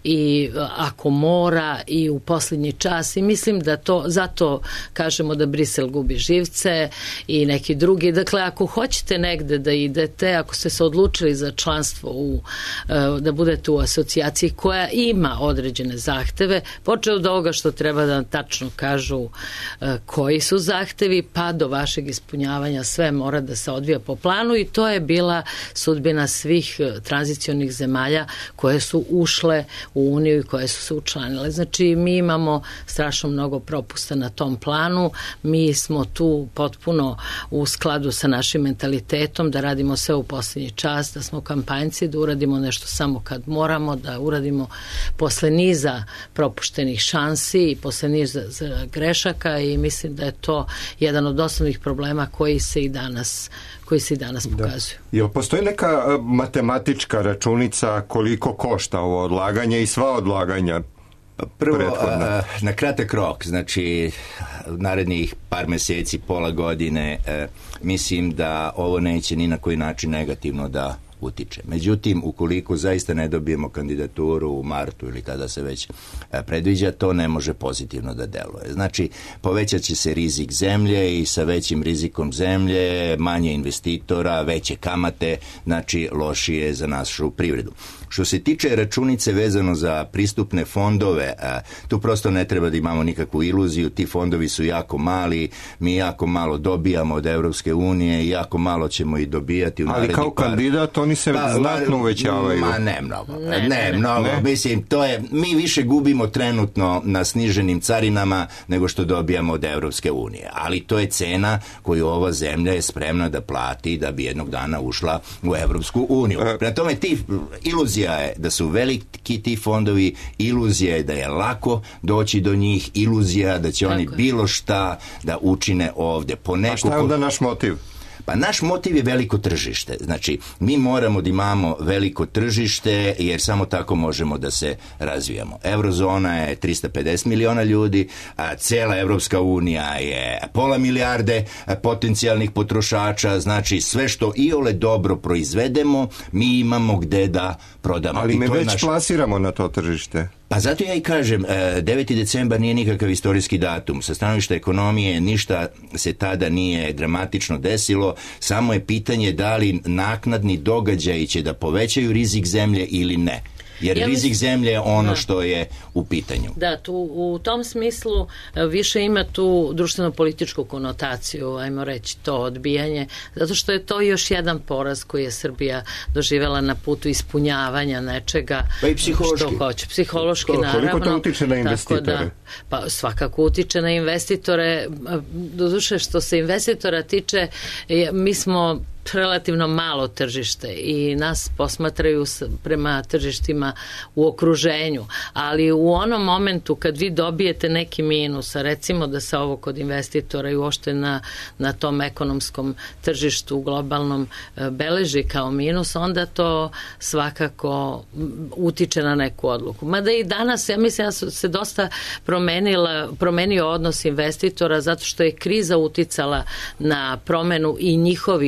i uh, ako mora i u posljednji čas i mislim da to, zato kažemo da Brisel gubi živce i neki drugi. Dakle, ako hoćete negde da idete, ako ste se odlučili za članstvo u, da budete u asocijaciji koja ima određene zahteve, počeo od ovoga što treba da tačno kažu koji su zahtevi, pa do vašeg ispunjavanja sve mora da se odvija po planu i to je bila sudbina svih tranzicionih zemalja koje su ušle u Uniju i koje su se učlanile. Znači, mi imamo strašno mnogo propusta na tom planu. Mi smo tu potpuno u skladu sa našim mentalitetom da radimo sve u posljednji čas, da smo kampanjci, da uradimo nešto samo kad moramo, da uradimo posle niza propuštenih šansi i posle niza grešaka i mislim da je to jedan od osnovnih problema koji se i danas koji se i danas pokazuju. Da. Jel postoji neka matematička računica koliko košta ovo odlaganje i sva odlaganja? Prvo, a, na kratak rok, znači narednih par meseci, pola godine, a, mislim da ovo neće ni na koji način negativno da utiče. Međutim, ukoliko zaista ne dobijemo kandidaturu u martu ili kada se već predviđa, to ne može pozitivno da deluje. Znači, povećat će se rizik zemlje i sa većim rizikom zemlje, manje investitora, veće kamate, znači lošije za našu privredu. Što se tiče računice vezano za pristupne fondove, tu prosto ne treba da imamo nikakvu iluziju, ti fondovi su jako mali, mi jako malo dobijamo od Evropske unije i jako malo ćemo i dobijati u narednih par... Ali kao kandidat oni se pa, znatno uvećavaju. Ma ne mnogo, ne, ne, ne mnogo, ne. Mislim, to je, mi više gubimo trenutno na sniženim carinama nego što dobijamo od Evropske unije, ali to je cena koju ova zemlja je spremna da plati da bi jednog dana ušla u Evropsku uniju. Prema tome, ti iluzija je da su veliki ti fondovi, iluzija je da je lako doći do njih, iluzija da će Tako oni je. bilo šta da učine ovde. Po A šta je onda naš motiv? Pa naš motiv je veliko tržište. Znači, mi moramo da imamo veliko tržište jer samo tako možemo da se razvijamo. Eurozona je trista pedeset miliona ljudi, a cela Evropska unija je pola milijarde potencijalnih potrošača, znači sve što iole dobro proizvedemo, mi imamo gde da prodamo. Ali I mi to već naš... plasiramo na to tržište. Pa zato ja i kažem, deveti decembar nije nikakav istorijski datum. Sa stanovišta ekonomije ništa se tada nije dramatično desilo, samo je pitanje da li naknadni događaji će da povećaju rizik zemlje ili ne. Jer ja rizik zemlje je ono da. što je u pitanju. Da, tu, u tom smislu više ima tu društveno-političku konotaciju, ajmo reći to odbijanje, zato što je to još jedan poraz koji je Srbija doživjela na putu ispunjavanja nečega. Pa i psihološki. Što hoće. Psihološki, to, naravno. Koliko to utiče na investitore? Da, pa svakako utiče na investitore. Doduše, što se investitora tiče, mi smo relativno malo tržište i nas posmatraju prema tržištima u okruženju, ali u onom momentu kad vi dobijete neki minus, a recimo da se ovo kod investitora i uopšte na, na tom ekonomskom tržištu globalnom beleži kao minus, onda to svakako utiče na neku odluku. Mada i danas, ja mislim da su se dosta promenila, promenio odnos investitora zato što je kriza uticala na promenu i njihovih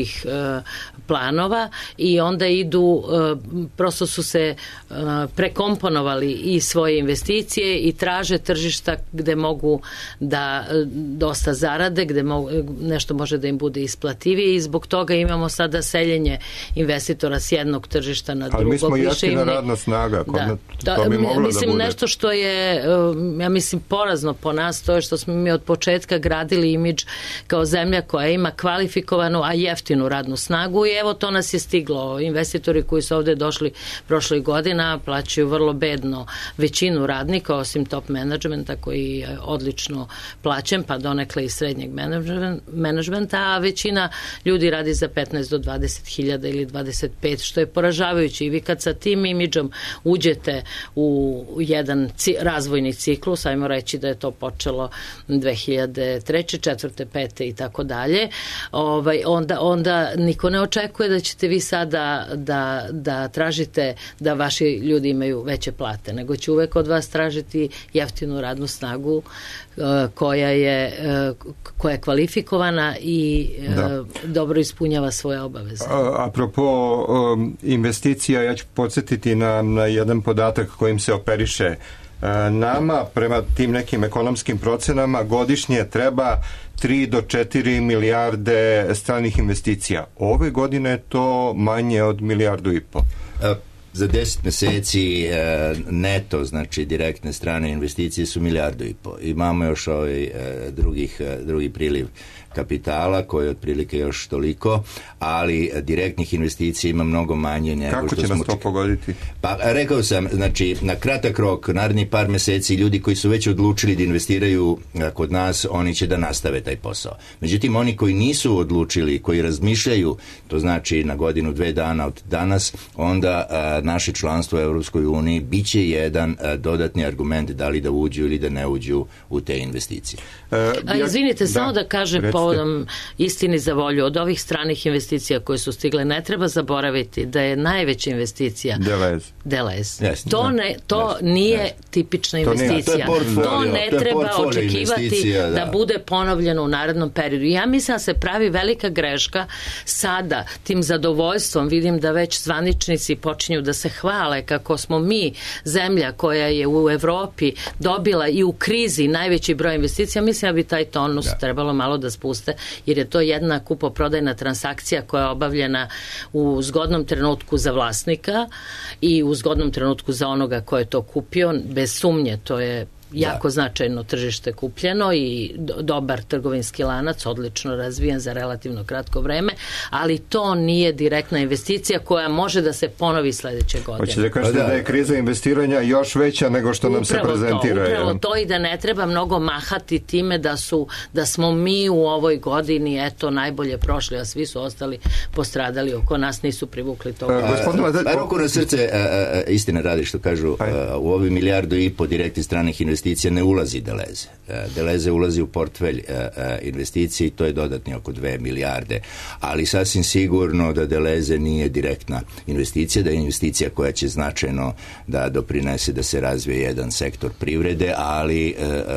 planova i onda idu, prosto su se prekomponovali i svoje investicije i traže tržišta gde mogu da dosta zarade, gde mogu, nešto može da im bude isplativije i zbog toga imamo sada seljenje investitora s jednog tržišta na drugog. Ali mi smo jeftina ne... radna snaga. Da. Da, to bi moglo mislim, da bude. Nešto što je, ja mislim, porazno po nas, to je što smo mi od početka gradili imidž kao zemlja koja ima kvalifikovanu, a jeftinu radnu snagu i evo to nas je stiglo. Investitori koji su ovde došli prošlih godina plaćaju vrlo bedno većinu radnika, osim top menadžmenta koji je odlično plaćen, pa donekle i srednjeg menadžmenta, a većina ljudi radi za petnaest do dvadeset hiljada ili dvadeset pet, što je poražavajuće i vi kad sa tim imidžom uđete u jedan razvojni ciklus, ajmo reći da je to počelo dve hiljade treće, četvrte, pete i tako dalje, ovaj, onda, onda niko ne očekuje da ćete vi sada da, da tražite da vaši ljudi imaju veće plate, nego će uvek od vas tražiti jeftinu radnu snagu koja je, koja je kvalifikovana i da. dobro ispunjava svoje obaveze. A, apropo um, investicija, ja ću podsjetiti na, na jedan podatak kojim se operiše. Nama, prema tim nekim ekonomskim procenama, godišnje treba tri do četiri milijarde stranih investicija. Ove godine je to manje od milijardu i po. Za deset meseci neto, znači direktne strane investicije su milijardu i po. Imamo još ovaj drugih, drugi priliv kapitala koji je otprilike još toliko, ali direktnih investicija ima mnogo manje nego Kako što će smo... nas to pogoditi? Pa rekao sam, znači na kratak rok, naredni par meseci, ljudi koji su već odlučili da investiraju kod nas, oni će da nastave taj posao. Međutim, oni koji nisu odlučili, koji razmišljaju, to znači na godinu, dve dana od danas, onda a, naše članstvo u Evropskoj uniji biće jedan a, dodatni argument da li da uđu ili da ne uđu u te investicije. E, ja, A izvinite, da, samo da kažem recite. povodom istini za volju, od ovih stranih investicija koje su stigle, ne treba zaboraviti da je najveća investicija Delez. Delez. Yes, to da. ne, to yes, nije yes. tipična To nije, investicija. to je portfolio, to ne to je treba portfolio očekivati investicija, da. da bude ponovljeno u narednom periodu. Ja mislim da se pravi velika greška sada tim zadovoljstvom. Vidim da već zvaničnici počinju da se hvale kako smo mi zemlja koja je u Evropi dobila i u krizi najveći broj investicija. Mislim da bi taj tonus da. trebalo malo da spuste, jer je to jedna kupoprodajna transakcija koja je obavljena u zgodnom trenutku za vlasnika i u zgodnom trenutku za onoga ko je to kupio. Bez sumnje, to je jako da. značajno tržište kupljeno i dobar trgovinski lanac, odlično razvijen za relativno kratko vreme, ali to nije direktna investicija koja može da se ponovi sledeće godine. Hoćete da kažete da. da je kriza investiranja još veća nego što nam upravo se prezentira? To, upravo je. to i da ne treba mnogo mahati time da su da smo mi u ovoj godini eto najbolje prošli, a svi su ostali postradali oko nas, nisu privukli to. Pa ruku na srce, a, a, istina radi što kažu, a, u ovi milijardu i po direktnih stranih investicija investicija ne ulazi Deleze. Deleze ulazi u portfelj investicije i to je dodatni oko dve milijarde. Ali sasvim sigurno da Deleze nije direktna investicija, da je investicija koja će značajno da doprinese da se razvije jedan sektor privrede, ali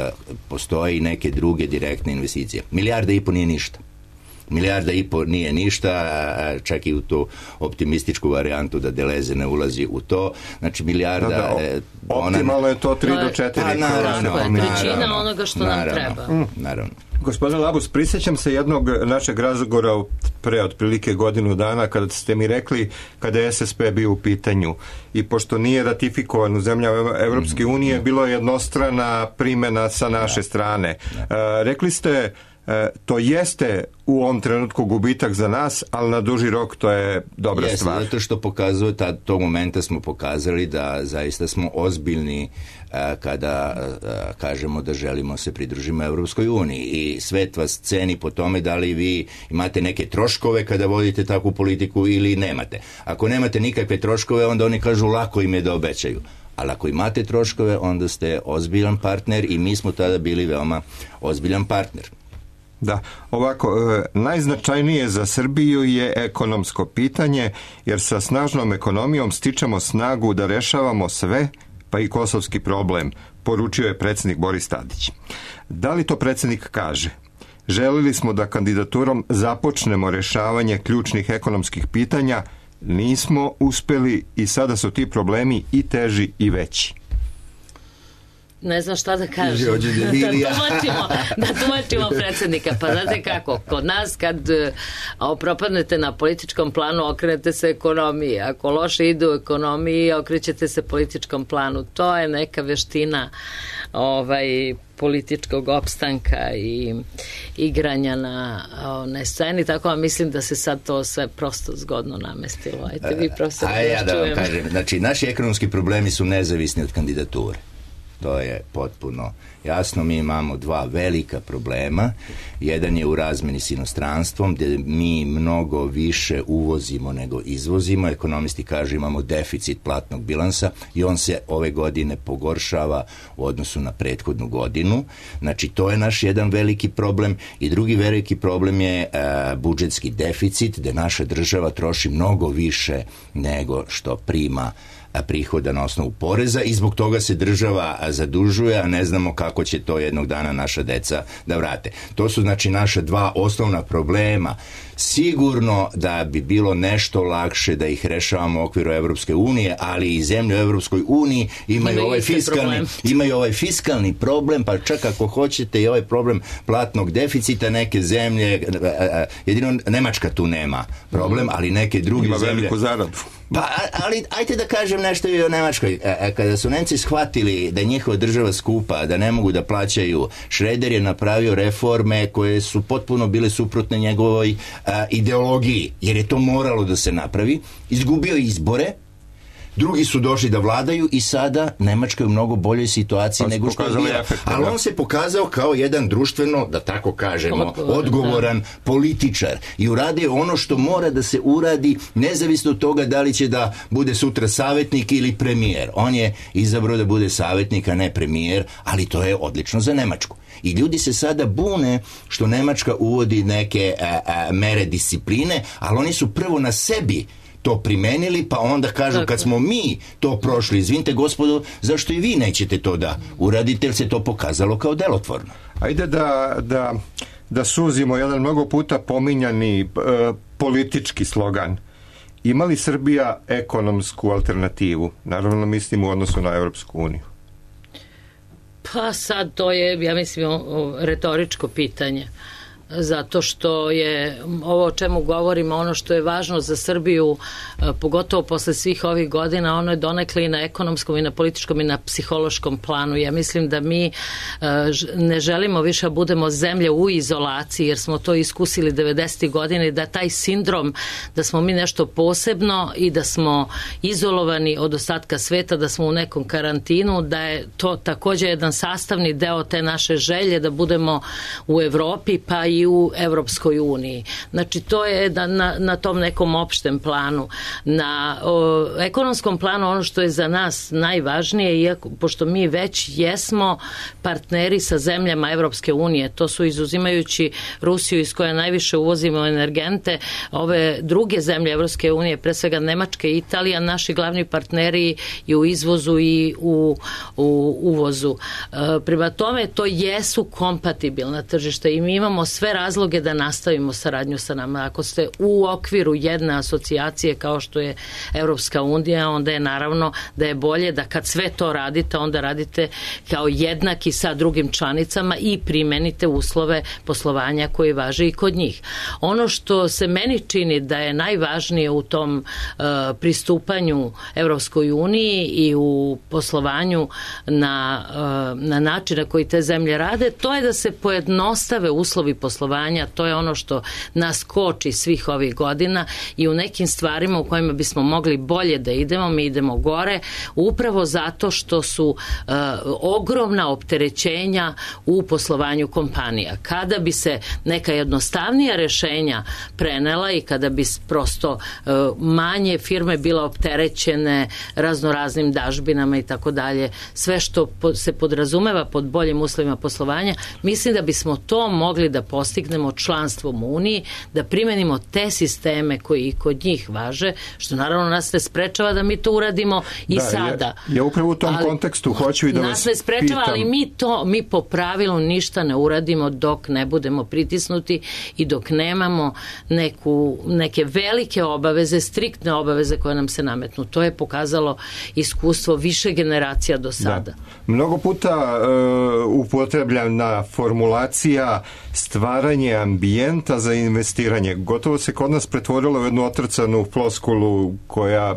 postoje i neke druge direktne investicije. Milijarda i po nije ništa. Milijarda i po nije ništa, čak i u tu optimističku varijantu da Deleze ne ulazi u to. Znači milijarda... Da, da, optimalno je to tri do četiri. Pa naravno, trećina onoga što naravno, nam treba. Mm. Naravno. Gospodin Labus, prisjećam se jednog našeg razgovora pre otprilike godinu dana kada ste mi rekli kada je S S P bio u pitanju i pošto nije ratifikovan u zemljama Evropske unije, mm-hmm. bilo je jednostrana primjena sa naše strane. Uh, rekli ste E, to jeste u ovom trenutku gubitak za nas, ali na duži rok to je dobra Jeste, stvar. Zato što pokazuje, tad, tog momenta smo pokazali da zaista smo ozbiljni a, kada a, kažemo da želimo se pridružimo Evropskoj uniji i svet vas ceni po tome da li vi imate neke troškove kada vodite takvu politiku ili nemate. Ako nemate nikakve troškove, onda oni kažu lako im je da obećaju. Ali ako imate troškove, onda ste ozbiljan partner i mi smo tada bili veoma ozbiljan partner. Da, ovako, najznačajnije za Srbiju je ekonomsko pitanje, jer sa snažnom ekonomijom stičemo snagu da rešavamo sve, pa i kosovski problem, poručio je predsjednik Boris Tadić. Da li to predsjednik kaže? Želili smo da kandidaturom započnemo rešavanje ključnih ekonomskih pitanja, nismo uspeli i sada su ti problemi i teži i veći. Ne znam šta da kažem. da tumačimo, da tumačimo predsjednika. Pa znate kako, kod nas kad o, propadnete na političkom planu, okrenete se ekonomiji. Ako loše ide u ekonomiji, okrećete se političkom planu. To je neka veština ovaj, političkog opstanka i igranja na onaj sceni, tako da mislim da se sad to sve prosto zgodno namestilo. Ajte vi, profesor, da ja da vam kažem. Znači, naši ekonomski problemi su nezavisni od kandidature. To je potpuno jasno. Mi imamo dva velika problema. Jedan je u razmeni s inostranstvom, gdje mi mnogo više uvozimo nego izvozimo. Ekonomisti kažu imamo deficit platnog bilansa i on se ove godine pogoršava u odnosu na prethodnu godinu. Znači, to je naš jedan veliki problem. I drugi veliki problem je uh, budžetski deficit, gdje naša država troši mnogo više nego što prima prihoda na osnovu poreza i zbog toga se država zadužuje, a ne znamo kako će to jednog dana naša deca da vrate. To su znači naša dva osnovna problema. Sigurno da bi bilo nešto lakše da ih rešavamo u okviru Evropske unije, ali i zemlje u Evropskoj uniji imaju Ima ovaj fiskalni imaju ovaj fiskalni problem, pa čak ako hoćete i ovaj problem platnog deficita. Neke zemlje, jedino Nemačka tu nema problem, ali neke druge Ima zemlje... Ima veliku zaradu. Pa, ali ajte da kažem nešto i o Nemačkoj. Kada su Nemci shvatili da je njihova država skupa, da ne mogu da plaćaju, Schröder je napravio reforme koje su potpuno bile suprotne njegovoj a, ideologiji, jer je to moralo da se napravi. Izgubio izbore, drugi su došli da vladaju i sada Nemačka je u mnogo boljoj situaciji pa nego što je bila. Ali on se pokazao kao jedan društveno, da tako kažemo, odgovoran, odgovoran da. političar i uradio ono što mora da se uradi, nezavisno od toga da li će da bude sutra savjetnik ili premijer. On je izabrao da bude savjetnik, a ne premijer, ali to je odlično za Nemačku. I ljudi se sada bune što Nemačka uvodi neke a, a, mere discipline, ali oni su prvo na sebi to primenili, pa onda kažu tako, kad smo mi to prošli, izvinite gospodo, zašto i vi nećete to da uradite, jer se to pokazalo kao delotvorno. Ajde da, da, da suzimo jedan mnogo puta pominjani e, politički slogan. Ima li Srbija ekonomsku alternativu? Naravno mislim u odnosu na Evropsku uniju. Pa sad to je, ja mislim, retoričko pitanje. Zato što je ovo o čemu govorimo, ono što je važno za Srbiju, pogotovo posle svih ovih godina, ono je donekle i na ekonomskom i na političkom i na psihološkom planu. Ja mislim da mi ne želimo više da budemo zemlje u izolaciji, jer smo to iskusili devedesetih godina i da taj sindrom da smo mi nešto posebno i da smo izolovani od ostatka sveta, da smo u nekom karantinu, da je to također jedan sastavni deo te naše želje da budemo u Evropi pa i u Evropskoj uniji. Znači to je da na, na tom nekom opštem planu. Na o, ekonomskom planu ono što je za nas najvažnije, iako, pošto mi već jesmo partneri sa zemljama Evropske unije, to su izuzimajući Rusiju iz koje najviše uvozimo energente, ove druge zemlje Evropske unije, pre svega Nemačka i Italija, naši glavni partneri i u izvozu i u, u uvozu. E, prema tome to jesu kompatibilna tržišta i mi imamo sve razloge da nastavimo saradnju sa nama. Ako ste u okviru jedne asocijacije kao što je Evropska unija, onda je naravno da je bolje da kad sve to radite, onda radite kao jednaki sa drugim članicama i primenite uslove poslovanja koji važe i kod njih. Ono što se meni čini da je najvažnije u tom uh, pristupanju Evropskoj uniji i u poslovanju na, uh, na način na koji te zemlje rade, to je da se pojednostave uslovi poslovanja, to je ono što nas koči svih ovih godina i u nekim stvarima u kojima bismo mogli bolje da idemo, mi idemo gore, upravo zato što su uh, ogromna opterećenja u poslovanju kompanija. Kada bi se neka jednostavnija rešenja prenela i kada bi prosto uh, manje firme bila opterećene raznoraznim dažbinama i tako dalje, sve što po, se podrazumeva pod boljim uslovima poslovanja, mislim da bismo to mogli da postignemo postignemo članstvom u Uniji, da primenimo te sisteme koji i kod njih važe, što naravno nas ne sprečava da mi to uradimo i da, sada. Ja, ja upravo u tom ali, kontekstu hoću i da vas nas ne sprečava, pitam. Ali mi to, mi po pravilu ništa ne uradimo dok ne budemo pritisnuti i dok nemamo neku, neke velike obaveze, striktne obaveze koje nam se nametnu. To je pokazalo iskustvo više generacija do sada. Da. Mnogo puta uh, upotrebljena formulacija stvaranje ambijenta za investiranje. Gotovo se kod nas pretvorilo u jednu otrcanu floskulu koja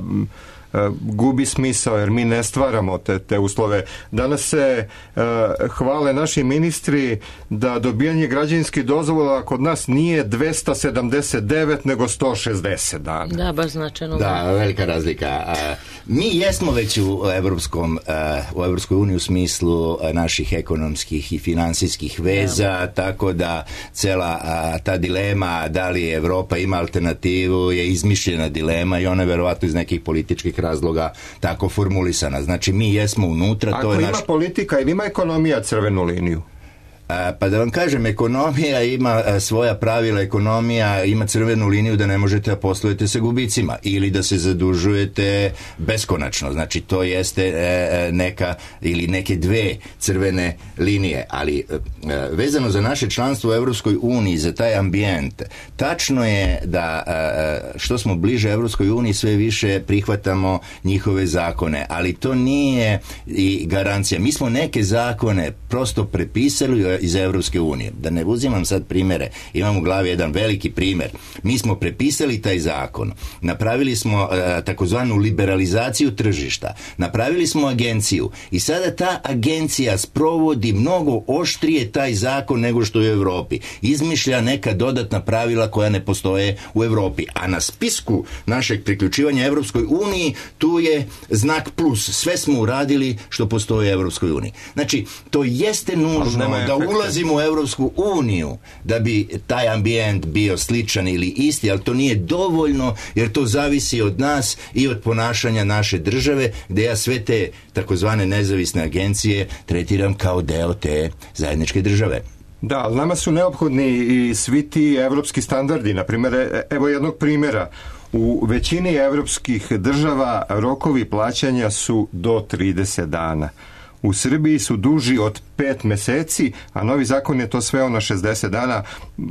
gubi smisao jer mi ne stvaramo te, te uslove. Danas se uh, hvale naši ministri da dobijanje građevinskih dozvola kod nas nije dvesta sedamdeset devet nego sto šezdeset dana. Da, baš značajno. Da, velika razlika. Uh, mi jesmo već u Evropskom uh, u Evropskoj uniji u smislu uh, naših ekonomskih i finansijskih veza, ja. Tako da cela uh, ta dilema da li Evropa ima alternativu je izmišljena dilema i ona je verovatno iz nekih političkih razloga tako formulisana. Znači, mi jesmo unutra. Ako to je ima naš... politika ili ima ekonomija crvenu liniju? A, pa da vam kažem, ekonomija ima a, svoja pravila, ekonomija ima crvenu liniju da ne možete da poslujete sa gubicima ili da se zadužujete beskonačno. Znači, to jeste e, neka ili neke dve crvene linije. Ali e, vezano za naše članstvo u Evropskoj uniji, za taj ambijent, tačno je da e, što smo bliže Evropskoj uniji sve više prihvatamo njihove zakone, ali to nije i garancija. Mi smo neke zakone prosto prepisali iz Evropske unije. Da ne uzimam sad primere, imam u glavi jedan veliki primer. Mi smo prepisali taj zakon, napravili smo e, takozvanu liberalizaciju tržišta, napravili smo agenciju i sada ta agencija sprovodi mnogo oštrije taj zakon nego što je u Evropi. Izmišlja neka dodatna pravila koja ne postoje u Evropi. A na spisku našeg priključivanja Evropskoj uniji tu je znak plus. Sve smo uradili što postoji u Evropskoj uniji. Znači, to jeste nužno da ulazimo u Evropsku uniju da bi taj ambijent bio sličan ili isti, ali to nije dovoljno jer to zavisi od nas i od ponašanja naše države, gde ja sve te takozvane nezavisne agencije tretiram kao deo te zajedničke države. Da, ali nama su neophodni i svi ti evropski standardi. Na primjer, evo jednog primjera. U većini evropskih država rokovi plaćanja su do trideset dana. U Srbiji su duži od pet meseci, a novi zakon je to sveo na šezdeset dana.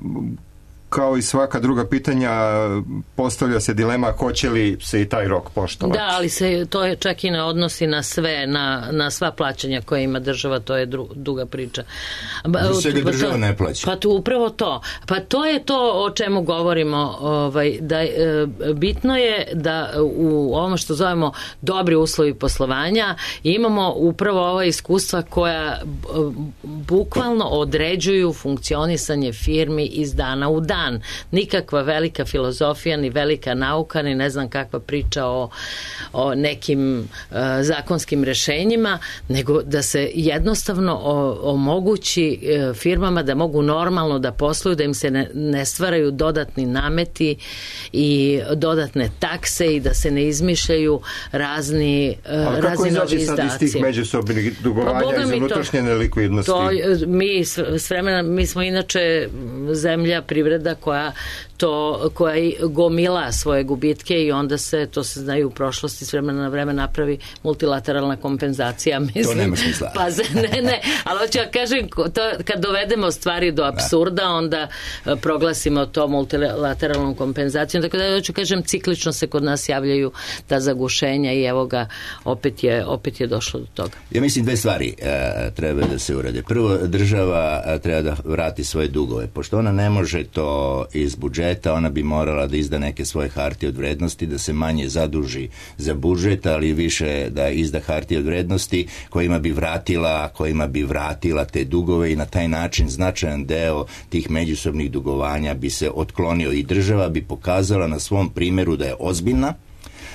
Kao i svaka druga pitanja, postavlja se dilema hoće li se i taj rok poštovati. Da, ali se to je čak i ne odnosi na sve, na, na sva plaćanja koje ima država, to je dru, duga priča. Za svega država ne plaća. Pa to upravo to. Pa to je to o čemu govorimo, ovaj, da e, bitno je da u ovom što zovemo dobri uslovi poslovanja imamo upravo ova iskustva koja bukvalno određuju funkcionisanje firmi iz dana u dan. Nikakva velika filozofija, ni velika nauka, ni ne znam kakva priča o, o nekim uh, zakonskim rešenjima, nego da se jednostavno o, omogući uh, firmama da mogu normalno da posluju, da im se ne, ne stvaraju dodatni nameti i dodatne takse i da se ne izmišljaju razni uh, razni novi izdaci. Ali kako izaći sad iz tih međusobnih dugovanja pa, iz unutrašnje nelikvidnosti? To, mi s vremena, mi smo inače zemlja, privreda koja to, koja gomila svoje gubitke i onda se, to se znaju u prošlosti, s vremena na vreme napravi multilateralna kompenzacija. Mislim, to nema smisla. Pa ne, ne, ali hoću ja kažem, to, kad dovedemo stvari do apsurda, onda proglasimo to multilateralnom kompenzacijom. Tako da hoću kažem, ciklično se kod nas javljaju ta zagušenja i evo ga, opet je, opet je došlo do toga. Ja mislim dve stvari e, treba da se urade. Prvo, država e, treba da vrati svoje dugove. Pošto ona ne može to iz budžeta, ona bi morala da izda neke svoje hartije od vrednosti, da se manje zaduži za budžet, ali više da izda hartije od vrednosti kojima bi vratila, kojima bi vratila te dugove i na taj način značajan deo tih međusobnih dugovanja bi se otklonio i država bi pokazala na svom primjeru da je ozbiljna,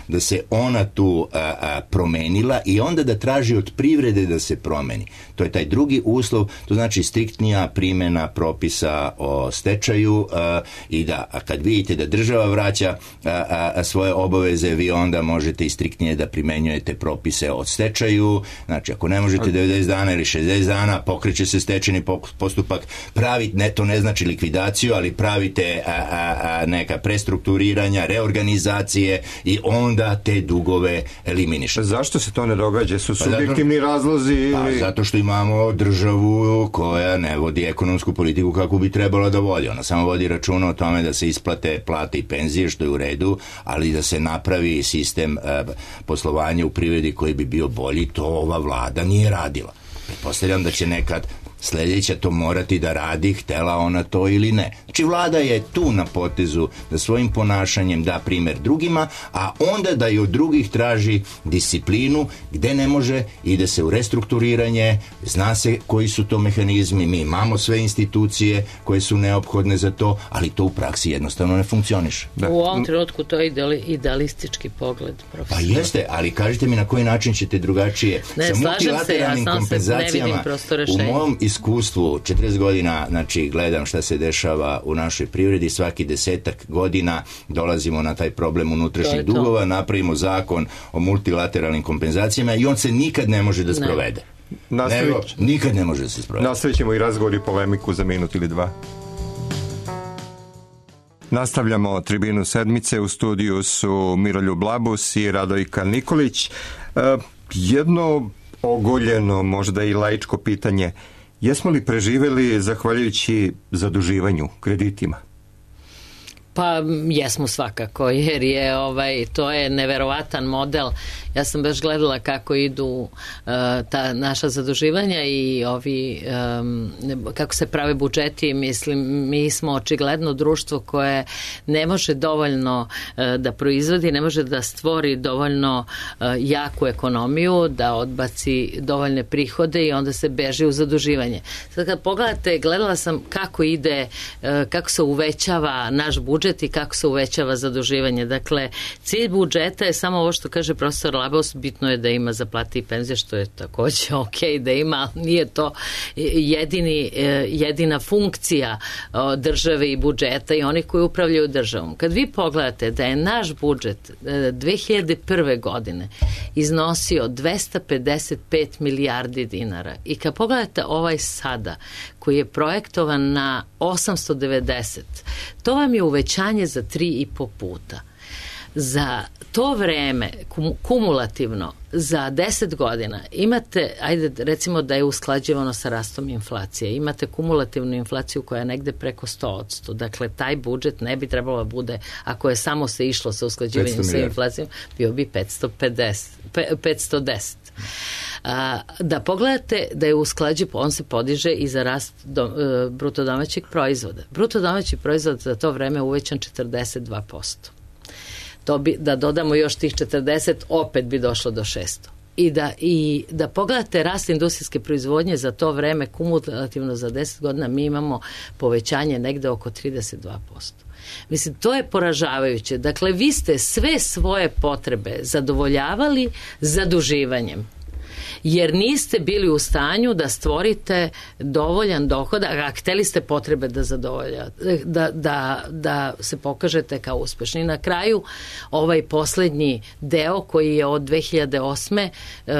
da se ona tu a, a, promenila i onda da traži od privrede da se promeni. To je taj drugi uslov, to znači striktnija primjena propisa o stečaju a, i da a kad vidite da država vraća a, a, a svoje obaveze, vi onda možete i striktnije da primenjujete propise o stečaju. Znači, ako ne možete devedeset dana ili šezdeset dana, pokreće se stečajni postupak, pravite, ne, to ne znači likvidaciju, ali pravite a, a, a, neka prestrukturiranja, reorganizacije i onda te dugove eliminiše. Zašto se to ne događa? Su subjektivni pa razlozi? Ili... Pa zato što imamo državu koja ne vodi ekonomsku politiku kako bi trebala da vodi. Ona samo vodi računa o tome da se isplate plate i penzije, što je u redu, ali da se napravi sistem e, poslovanja u privredi koji bi bio bolji, to ova vlada nije radila. Pretpostavljam da će nekad sljedeća to morati da radi, htela ona to ili ne. Znači, vlada je tu na potezu da svojim ponašanjem da primer drugima, a onda da i od drugih traži disciplinu, gde ne može, ide se u restrukturiranje, zna se koji su to mehanizmi, mi imamo sve institucije koje su neophodne za to, ali to u praksi jednostavno ne funkcioniše. Da. U ovom trenutku to je idealistički pogled, profesor. Pa jeste, ali kažite mi na koji način ćete drugačije. Ne, sa slažem se, ja sam se ne vidim prosto rešenje. U mom iskustvu, četrdeset godina, znači gledam šta se dešava u našoj privredi, svaki desetak godina dolazimo na taj problem unutrašnjih dugova, napravimo zakon o multilateralnim kompenzacijama i on se nikad ne može da sprovede. Ne. Nastavit... Nego, nikad ne može da se sprovede. Nastavit ćemo i razgovor i polemiku za minut ili dva. Nastavljamo Tribinu sedmice, u studiju su Miroljub Labus i Radojka Nikolić. E, jedno ogoljeno, možda i laičko pitanje: jesmo li preživeli zahvaljujući zaduživanju, kreditima? Pa jesmo svakako, jer je ovaj, to je neverovatan model. Ja sam baš gledala kako idu uh, ta naša zaduživanja i ovi um, kako se prave budžeti. Mislim, mi smo očigledno društvo koje ne može dovoljno uh, da proizvodi, ne može da stvori dovoljno uh, jaku ekonomiju, da odbaci dovoljne prihode i onda se beži u zaduživanje. Sad kad pogledate, gledala sam kako ide, uh, kako se uvećava naš budžet i kako se uvećava zaduživanje. Dakle, cilj budžeta je samo ovo što kaže profesor Labus, bitno je da ima za plate i penzije, što je takođe ok da ima, ali nije to jedini, jedina funkcija države i budžeta i onih koji upravljaju državom. Kad vi pogledate da je naš budžet dve hiljade prve godine iznosio dvesta pedeset pet milijardi dinara i kad pogledate ovaj sada koji je projektovan na osamsto devedeset, to vam je uvećanje za tri i po puta. Za to vreme, kumulativno, za deset godina imate, ajde recimo da je usklađivano sa rastom inflacije, imate kumulativnu inflaciju koja je negde preko sto odsto. Dakle, taj budžet ne bi trebalo da bude, ako je samo se išlo sa usklađivanjem sa inflacijom, bio bi petsto pedeset, petsto deset. A, da pogledate da je usklađen, on se podiže i za rast do, e, bruto domaćeg proizvoda. Bruto domaći proizvod za to vreme uvećan četrdeset dva posto. To bi, da dodamo još tih četrdeset, opet bi došlo do šesto. I da, i da pogledate rast industrijske proizvodnje za to vreme, kumulativno za deset godina, mi imamo povećanje negde oko trideset dva posto. Mislim, to je poražavajuće. Dakle, vi ste sve svoje potrebe zadovoljavali zaduživanjem, jer niste bili u stanju da stvorite dovoljan dohodak, a hteli ste potrebe da zadovoljate, da, da, da se pokažete kao uspešni. Na kraju, ovaj poslednji deo koji je od dve hiljade osme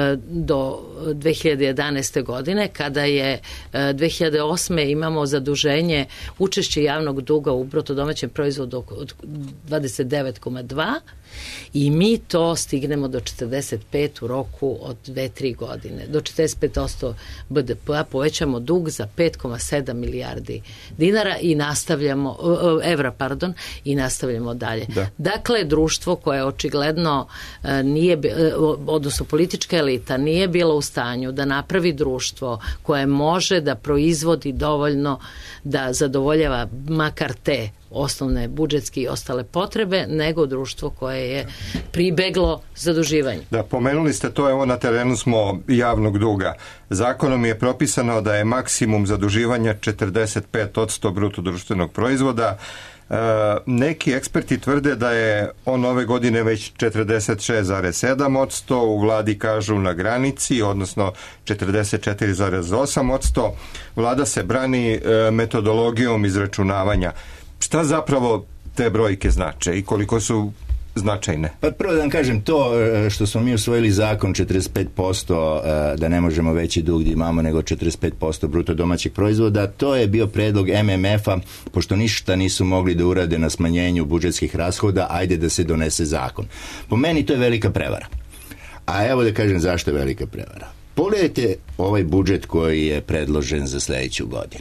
do dve hiljade jedanaeste godine, kada je dve hiljade osme imamo zaduženje, učešće javnog duga u bruto domaćem proizvodu od dvadeset devet zarez dva i mi to stignemo do četrdeset pet u roku od dve tri godine. Do četrdeset pet posto be de pe-a povećamo dug za pet zarez sedam milijardi dinara i nastavljamo, evra, pardon, i nastavljamo dalje. Da. Dakle, društvo koje očigledno nije, odnosno politička elita nije bila u stanju da napravi društvo koje može da proizvodi dovoljno da zadovoljava makar te osnovne budžetske i ostale potrebe, nego društvo koje je pribeglo zaduživanju. Da, pomenuli ste to, evo na terenu smo javnog duga. Zakonom je propisano da je maksimum zaduživanja četrdeset pet odsto bruto društvenog proizvoda. neki eksperti tvrde da je on ove godine već četrdeset šest zarez sedam posto, u vladi kažu na granici, odnosno četrdeset četiri zarez osam posto. Vlada se brani metodologijom izračunavanja. Šta zapravo te brojke znače i koliko su značajne? Pa prvo da vam kažem, to što smo mi usvojili zakon četrdeset pet posto da ne možemo veći dug da imamo nego četrdeset pet posto bruto domaćeg proizvoda, to je bio predlog M M F-a, pošto ništa nisu mogli da urade na smanjenju budžetskih rashoda, ajde da se donese zakon. Po meni to je velika prevara. A evo da kažem zašto je velika prevara. Pogledajte ovaj budžet koji je predložen za sljedeću godinu.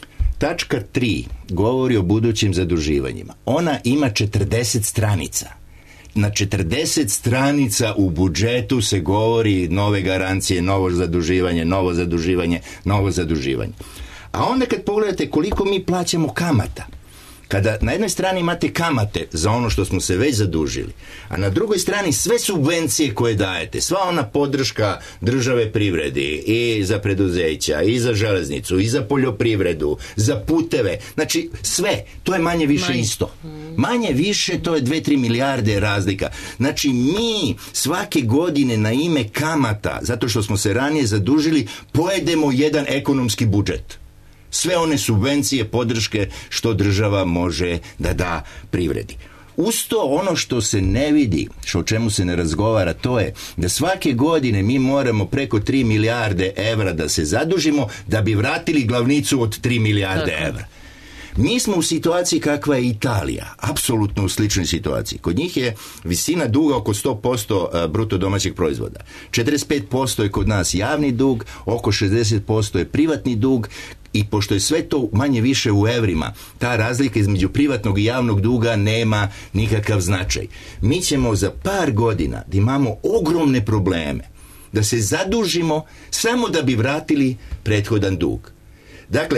Tačka tri govori o budućim zaduživanjima. Ona ima četrdeset stranica. Na četrdeset stranica u budžetu se govori nove garancije, novo zaduživanje, novo zaduživanje, novo zaduživanje. A onda kad pogledate koliko mi plaćamo kamata, kada na jednoj strani imate kamate za ono što smo se već zadužili, a na drugoj strani sve subvencije koje dajete, sva ona podrška države privredi i za preduzeća, i za železnicu, i za poljoprivredu, za puteve, znači sve, to je manje više manje. isto. Manje više to je dve do tri milijarde razlika. Znači mi svake godine na ime kamata, zato što smo se ranije zadužili, pojedemo jedan ekonomski budžet. Sve one subvencije, podrške što država može da da privredi. Uz to ono što se ne vidi, što o čemu se ne razgovara, to je da svake godine mi moramo preko tri milijarde evra da se zadužimo da bi vratili glavnicu od tri milijarde Tako. evra. Mi smo u situaciji kakva je Italija, apsolutno u sličnoj situaciji. Kod njih je visina duga oko sto posto bruto domaćeg proizvoda. četrdeset pet posto je kod nas javni dug, oko šezdeset posto je privatni dug, i pošto je sve to manje više u evrima, ta razlika između privatnog i javnog duga nema nikakav značaj. Mi ćemo za par godina da imamo ogromne probleme, da se zadužimo samo da bi vratili prethodan dug. Dakle,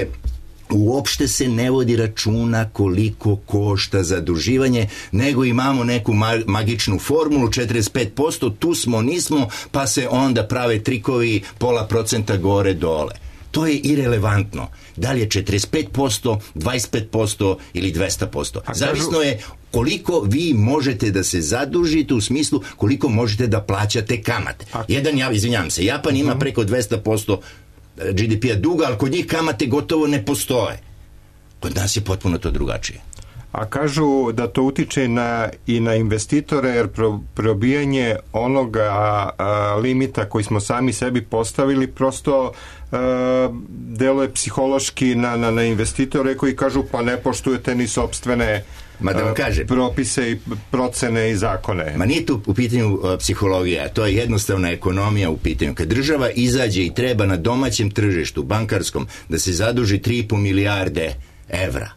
uopšte se ne vodi računa koliko košta zaduživanje, nego imamo neku magičnu formulu, četrdeset pet posto, tu smo, nismo, pa se onda prave trikovi pola procenta gore dole. To je irelevantno. Da li je četrdeset pet posto, dvadeset pet posto ili dvesta posto. Zavisno je koliko vi možete da se zadužite, u smislu koliko možete da plaćate kamate. Jedan, ja izvinjam se, Japan ima preko dvesta posto G D P-a duga, ali kod njih kamate gotovo ne postoje. Kod nas je potpuno to drugačije. A kažu da to utiče na, i na investitore, jer pro, probijanje onoga a, a, limita koji smo sami sebi postavili prosto a, deluje psihološki na, na, na investitore koji kažu pa ne poštujete ni sopstvene Ma da vam kažem, propise i procene i zakone. Ma nije tu u pitanju uh, psihologija, to je jednostavna ekonomija u pitanju. Kad država izađe i treba na domaćem tržištu, bankarskom, da se zaduži tri i po milijarde evra,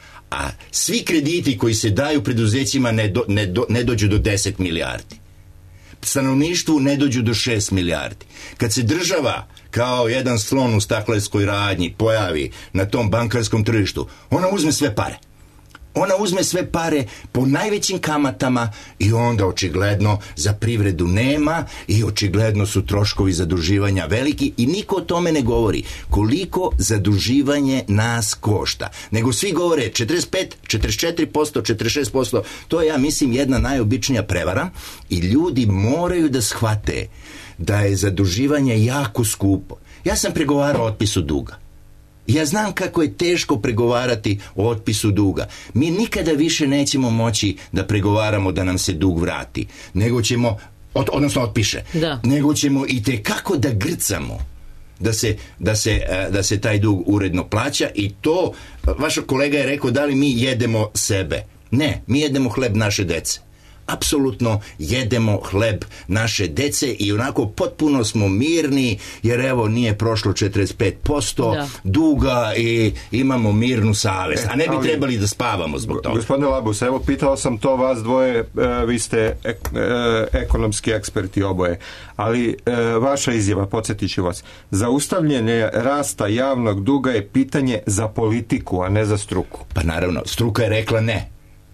a svi krediti koji se daju preduzećima ne, do, ne, do, ne dođu do deset milijardi. Stanovništvu ne dođu do šest milijardi. Kad se država kao jedan slon u staklarskoj radnji pojavi na tom bankarskom tržištu, ona uzme sve pare. Ona uzme sve pare po najvećim kamatama i onda očigledno za privredu nema i očigledno su troškovi zaduživanja veliki i niko o tome ne govori koliko zaduživanje nas košta. Nego svi govore četrdeset pet, četrdeset četiri posto, četrdeset šest posto. To je, ja mislim, jedna najobičnija prevara i ljudi moraju da shvate da je zaduživanje jako skupo. Ja sam pregovarao o otpisu duga. Ja znam kako je teško pregovarati o otpisu duga. Mi nikada više nećemo moći da pregovaramo da nam se dug vrati, nego ćemo, od, odnosno otpiše, da. nego ćemo i tekako da grcamo da se, da, se, da se taj dug uredno plaća i to, vaš kolega je rekao da li mi jedemo sebe. Ne, mi jedemo hleb naše dece. Apsolutno jedemo hleb naše dece i onako potpuno smo mirni jer evo nije prošlo četrdeset pet posto da. duga i imamo mirnu savest, a ne bi trebali da spavamo zbog toga. Gospodine Labus, evo pitao sam to vas dvoje, vi ste ek, ekonomski eksperti oboje, ali vaša izjava, podsjetit ću vas, zaustavljanje rasta javnog duga je pitanje za politiku, a ne za struku. Pa naravno, struka je rekla ne.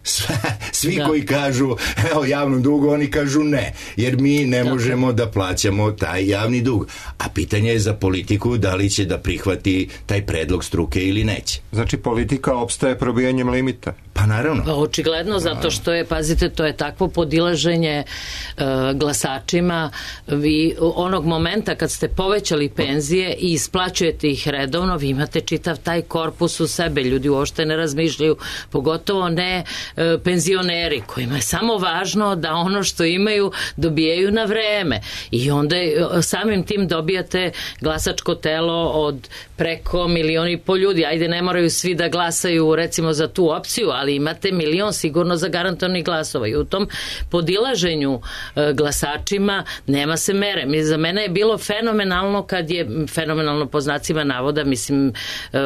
Svi da. koji kažu evo javnom dugu, oni kažu ne, jer mi ne Tako. možemo da plaćamo taj javni dug. A pitanje je za politiku da li će da prihvati taj predlog struke ili neće. Znači politika opstaje probijanjem limita? Pa naravno. Pa očigledno, zato što je, pazite, to je takvo podilaženje uh, glasačima. Vi onog momenta kad ste povećali penzije i isplaćujete ih redovno, vi imate čitav taj korpus u sebe. Ljudi uopšte ne razmišljaju, pogotovo ne uh, penzioneri, kojima je samo važno da ono što imaju dobijaju na vreme. I onda uh, samim tim dobijate glasačko telo od preko milion i po ljudi. Ajde, ne moraju svi da glasaju recimo za tu opciju, ali imate milion sigurno zagarantovanih glasova i u tom podilaženju e, glasačima nema se mere. Mi, za mene je bilo fenomenalno kad je, fenomenalno po znacima navoda, mislim e, e,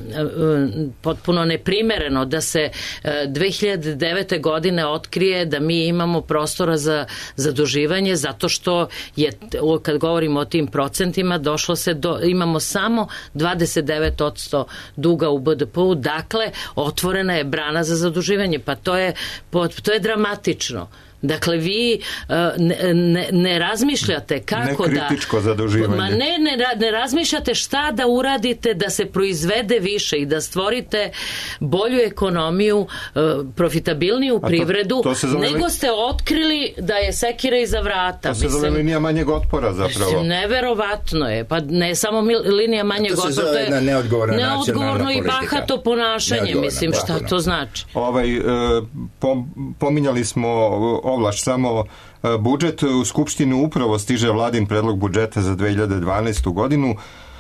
potpuno neprimereno da se e, dve hiljade devete. godine otkrije da mi imamo prostora za zaduživanje, zato što je, kad govorimo o tim procentima, došlo se do, imamo samo dvadeset devet posto duga u B D P-u, dakle otvorena je brana za zaduživanje, pa to je, to je dramatično. Dakle, vi uh, ne, ne, ne razmišljate kako da... Nekritičko zaduživanje. Ma ne, ne, ne razmišljate šta da uradite da se proizvede više i da stvorite bolju ekonomiju, uh, profitabilniju to, privredu, to zove... nego ste otkrili da je sekira iza vrata. To se zove linija manjeg otpora zapravo. Neverovatno je. Pa ne samo linija manjeg otpora. To se zove to je neodgovorna neodgovorno i bahato ponašanje. Mislim, šta bahato. To znači? Ovaj, uh, pom, pominjali smo ovlaš samo budžet. U Skupštinu upravo stiže vladin predlog budžeta za dve hiljade dvanaestu. godinu.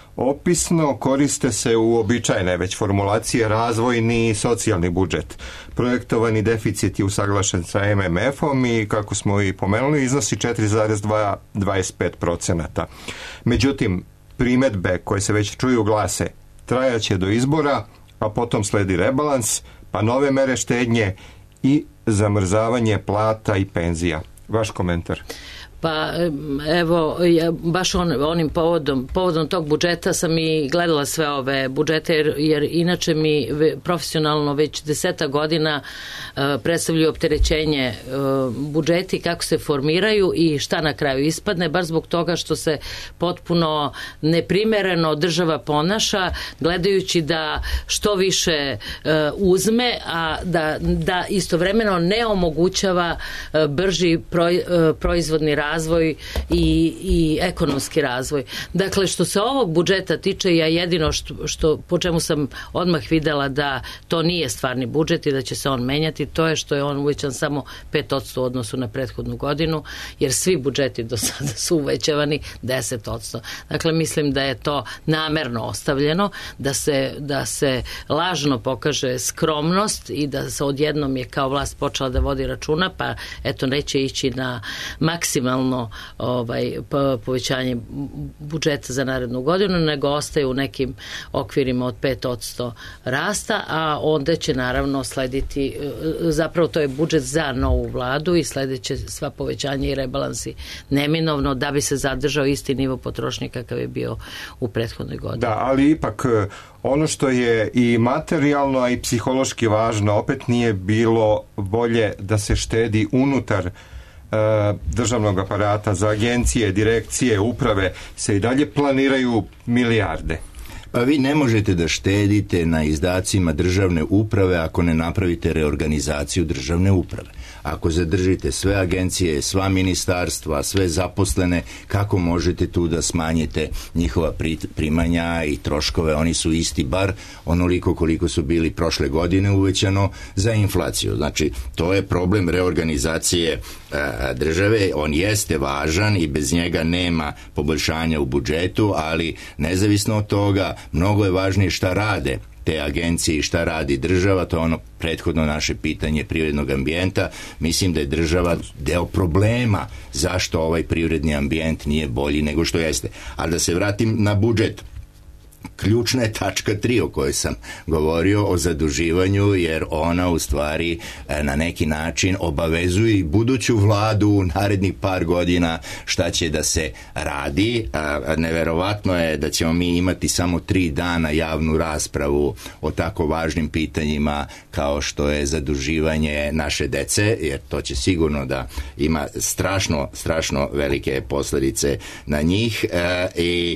Opisno koriste se uobičajene već formulacije razvojni i socijalni budžet. Projektovani deficit je usaglašen sa M M F-om i, kako smo i pomenuli, iznosi četiri zarez dvadeset pet procenata. Međutim, primetbe koje se već čuju glase: trajaće do izbora, a potom sledi rebalans, pa nove mere štednje i zamrzavanje plata i penzija. Vaš komentar? Pa evo, ja, baš on, onim povodom, povodom tog budžeta sam i gledala sve ove budžete, jer, jer inače mi profesionalno već deseta godina uh, predstavljaju opterećenje uh, budžeti, kako se formiraju i šta na kraju ispadne, bar zbog toga što se potpuno neprimereno država ponaša, gledajući da što više uh, uzme, a da, da istovremeno ne omogućava uh, brži proj, uh, proizvodni razvoj razvoj i, i ekonomski razvoj. Dakle, što se ovog budžeta tiče, ja jedino što, što, po čemu sam odmah videla da to nije stvarni budžet i da će se on menjati, to je što je on uvećan samo pet posto u odnosu na prethodnu godinu, jer svi budžeti do sada su uvećavani deset posto. Dakle, mislim da je to namerno ostavljeno, da se, da se lažno pokaže skromnost i da se odjednom je kao vlast počela da vodi računa, pa eto neće ići na maksimalno ovaj, povećanje budžeta za narednu godinu, nego ostaje u nekim okvirima od pet posto rasta, a onda će naravno slediti, zapravo to je budžet za novu vladu i sledeće sva povećanja i rebalansi neminovno da bi se zadržao isti nivo potrošnje kakav je bio u prethodnoj godini. Da, ali ipak ono što je i materijalno, a i psihološki važno, opet nije bilo volje da se štedi unutar državnog aparata, za agencije, direkcije, uprave se i dalje planiraju milijarde. Pa vi ne možete da štedite na izdacima državne uprave ako ne napravite reorganizaciju državne uprave. Ako zadržite sve agencije, sva ministarstva, sve zaposlene, kako možete tu da smanjite njihova primanja i troškove? Oni su isti, bar onoliko koliko su bili prošle godine uvećano za inflaciju. Znači, to je problem reorganizacije a, države. On jeste važan i bez njega nema poboljšanja u budžetu, ali nezavisno od toga, mnogo je važnije šta rade te agencije i šta radi država. To je ono prethodno naše pitanje privrednog ambijenta. Mislim da je država deo problema zašto ovaj privredni ambijent nije bolji nego što jeste. Ali da se vratim na budžet. Ključna je tačka tri o kojoj sam govorio, o zaduživanju, jer ona u stvari na neki način obavezuje i buduću vladu u narednih par godina šta će da se radi. Neverovatno je da ćemo mi imati samo tri dana javnu raspravu o tako važnim pitanjima kao što je zaduživanje naše dece, jer to će sigurno da ima strašno, strašno velike posledice na njih i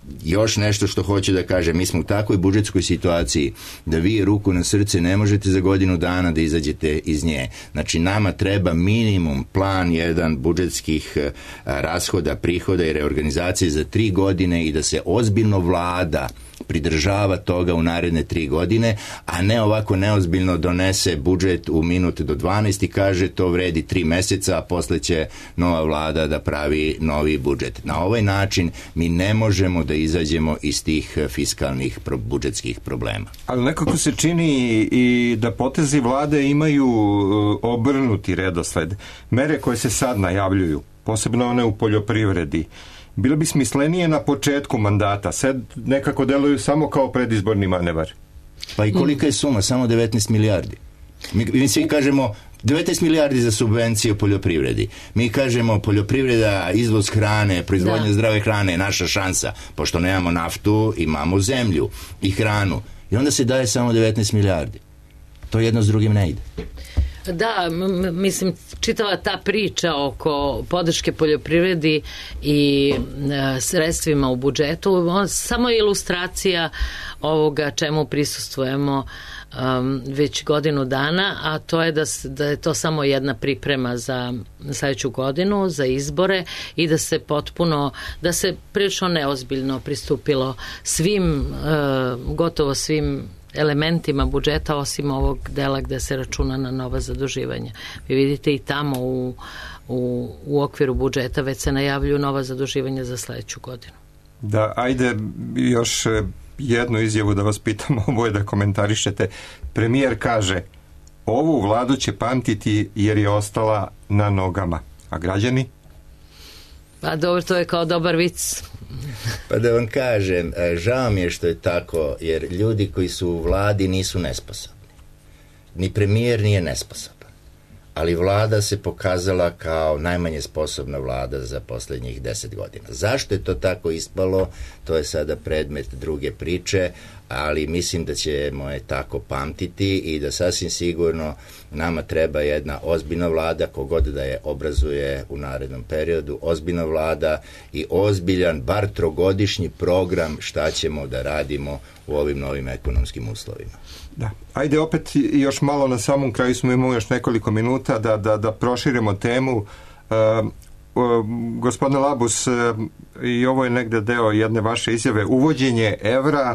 još nešto što hoću da kažem, mi smo u takvoj budžetskoj situaciji da vi ruku na srce ne možete za godinu dana da izađete iz nje. Znači nama treba minimum plan jedan budžetskih rashoda, prihoda i reorganizacije za tri godine i da se ozbiljno vlada pridržava toga u naredne tri godine, a ne ovako neozbiljno donese budžet u minut do dvanaest i kaže to vredi tri meseca, a posle će nova vlada da pravi novi budžet. Na ovaj način mi ne možemo da izađemo iz tih fiskalnih budžetskih problema. Ali nekako se čini i da potezi vlade imaju obrnuti redosled. Mere koje se sad najavljuju, posebno one u poljoprivredi, bilo bi smislenije na početku mandata, sad nekako deluju samo kao predizborni manevar. Pa i kolika je suma? Samo devetnaest milijardi. Mi, mi svi kažemo devetnaest milijardi za subvencije u poljoprivredi. Mi kažemo poljoprivreda, izvoz hrane, proizvodnja da. zdrave hrane je naša šansa. Pošto nemamo naftu, imamo zemlju i hranu. I onda se daje samo devetnaest milijardi. To jedno s drugim ne ide. Da, m- mislim, čitava ta priča oko podrške poljoprivredi i e, sredstvima u budžetu, on, samo je ilustracija ovoga čemu prisustvujemo um, već godinu dana, a to je da, da je to samo jedna priprema za sledeću godinu, za izbore i da se potpuno, da se prilično neozbiljno pristupilo svim, e, gotovo svim elementima budžeta, osim ovog dela gde se računa na nova zaduživanja. Vi vidite i tamo u, u, u okviru budžeta već se najavljuju nova zaduživanja za sledeću godinu. Da, ajde još jednu izjavu da vas pitamo, oboje da komentarišete. Premijer kaže, ovu vladu će pamtiti jer je ostala na nogama. A građani? Pa dobro, to je kao dobar vic. Pa da vam kažem, žao mi je što je tako, jer ljudi koji su u vladi nisu nesposobni. Ni premijer nije nesposoban. Ali vlada se pokazala kao najmanje sposobna vlada za poslednjih deset godina. Zašto je to tako ispalo, to je sada predmet druge priče, ali mislim da ćemo je tako pamtiti i da sasvim sigurno nama treba jedna ozbiljna vlada, kogod da je obrazuje u narednom periodu, ozbiljna vlada i ozbiljan, bar trogodišnji program šta ćemo da radimo u ovim novim ekonomskim uslovima. Da. Ajde opet još malo na samom kraju, smo imali još nekoliko minuta da, da, da proširimo temu. Uh, uh, gospodine Labus, uh, i ovo je negde deo jedne vaše izjave, uvođenje evra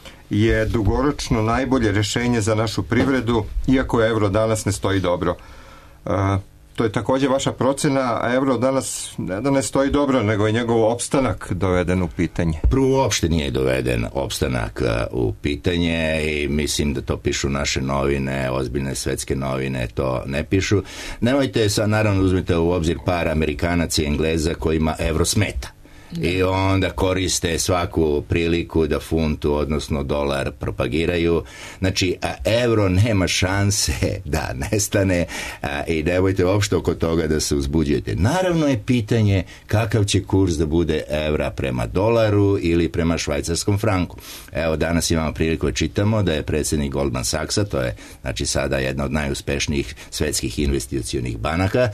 je dugoročno najbolje rešenje za našu privredu, iako evro danas ne stoji dobro. Uh, to je takođe vaša procena, a evro danas ne da ne stoji dobro, nego je njegov opstanak doveden u pitanje. Prvo, uopšte nije doveden opstanak u pitanje i mislim da to pišu naše novine, ozbiljne svetske novine to ne pišu. Nemojte sad, naravno, uzmite u obzir par Amerikanaca i Engleza kojima evro smeta. I onda koriste svaku priliku da funtu, odnosno dolar, propagiraju. Znači, a evro nema šanse da nestane a, i nemojte uopšte oko toga da se uzbuđujete. Naravno je pitanje kakav će kurs da bude evra prema dolaru ili prema švajcarskom franku. Evo, danas imamo priliku da čitamo da je predsjednik Goldman Sachsa, to je znači sada jedna od najuspešnijih svetskih investicionih banaka,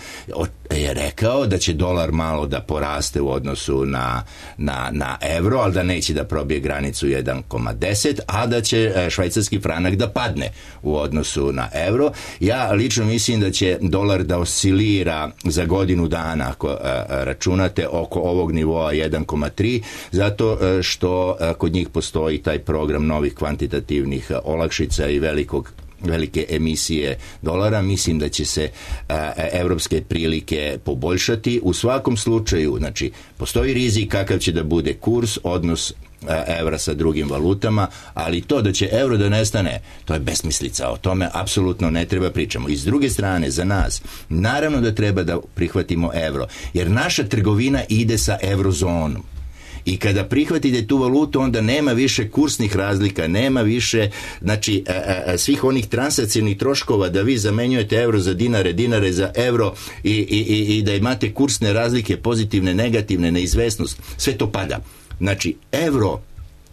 je rekao da će dolar malo da poraste u odnosu na Na, na, na evro, ali da neće da probije granicu jedan zarez deset, a da će švajcarski franak da padne u odnosu na evro. Ja lično mislim da će dolar da oscilira za godinu dana, ako a, računate, oko ovog nivoa jedan zarez tri, zato a, što a, kod njih postoji taj program novih kvantitativnih olakšica i velikog velike emisije dolara. Mislim da će se a, evropske prilike poboljšati. U svakom slučaju, znači, postoji rizik kakav će da bude kurs, odnos a, evra sa drugim valutama, ali to da će evro da nestane, to je besmislica. O tome apsolutno ne treba pričamo. I s druge strane, za nas, naravno da treba da prihvatimo evro, jer naša trgovina ide sa evrozonom. I kada prihvatite tu valutu, onda nema više kursnih razlika, nema više, znači, a, a, svih onih transakcijnih troškova da vi zamenjujete evro za dinare, dinare za evro i, i, i da imate kursne razlike, pozitivne, negativne, neizvesnost, sve to pada. Znači, evro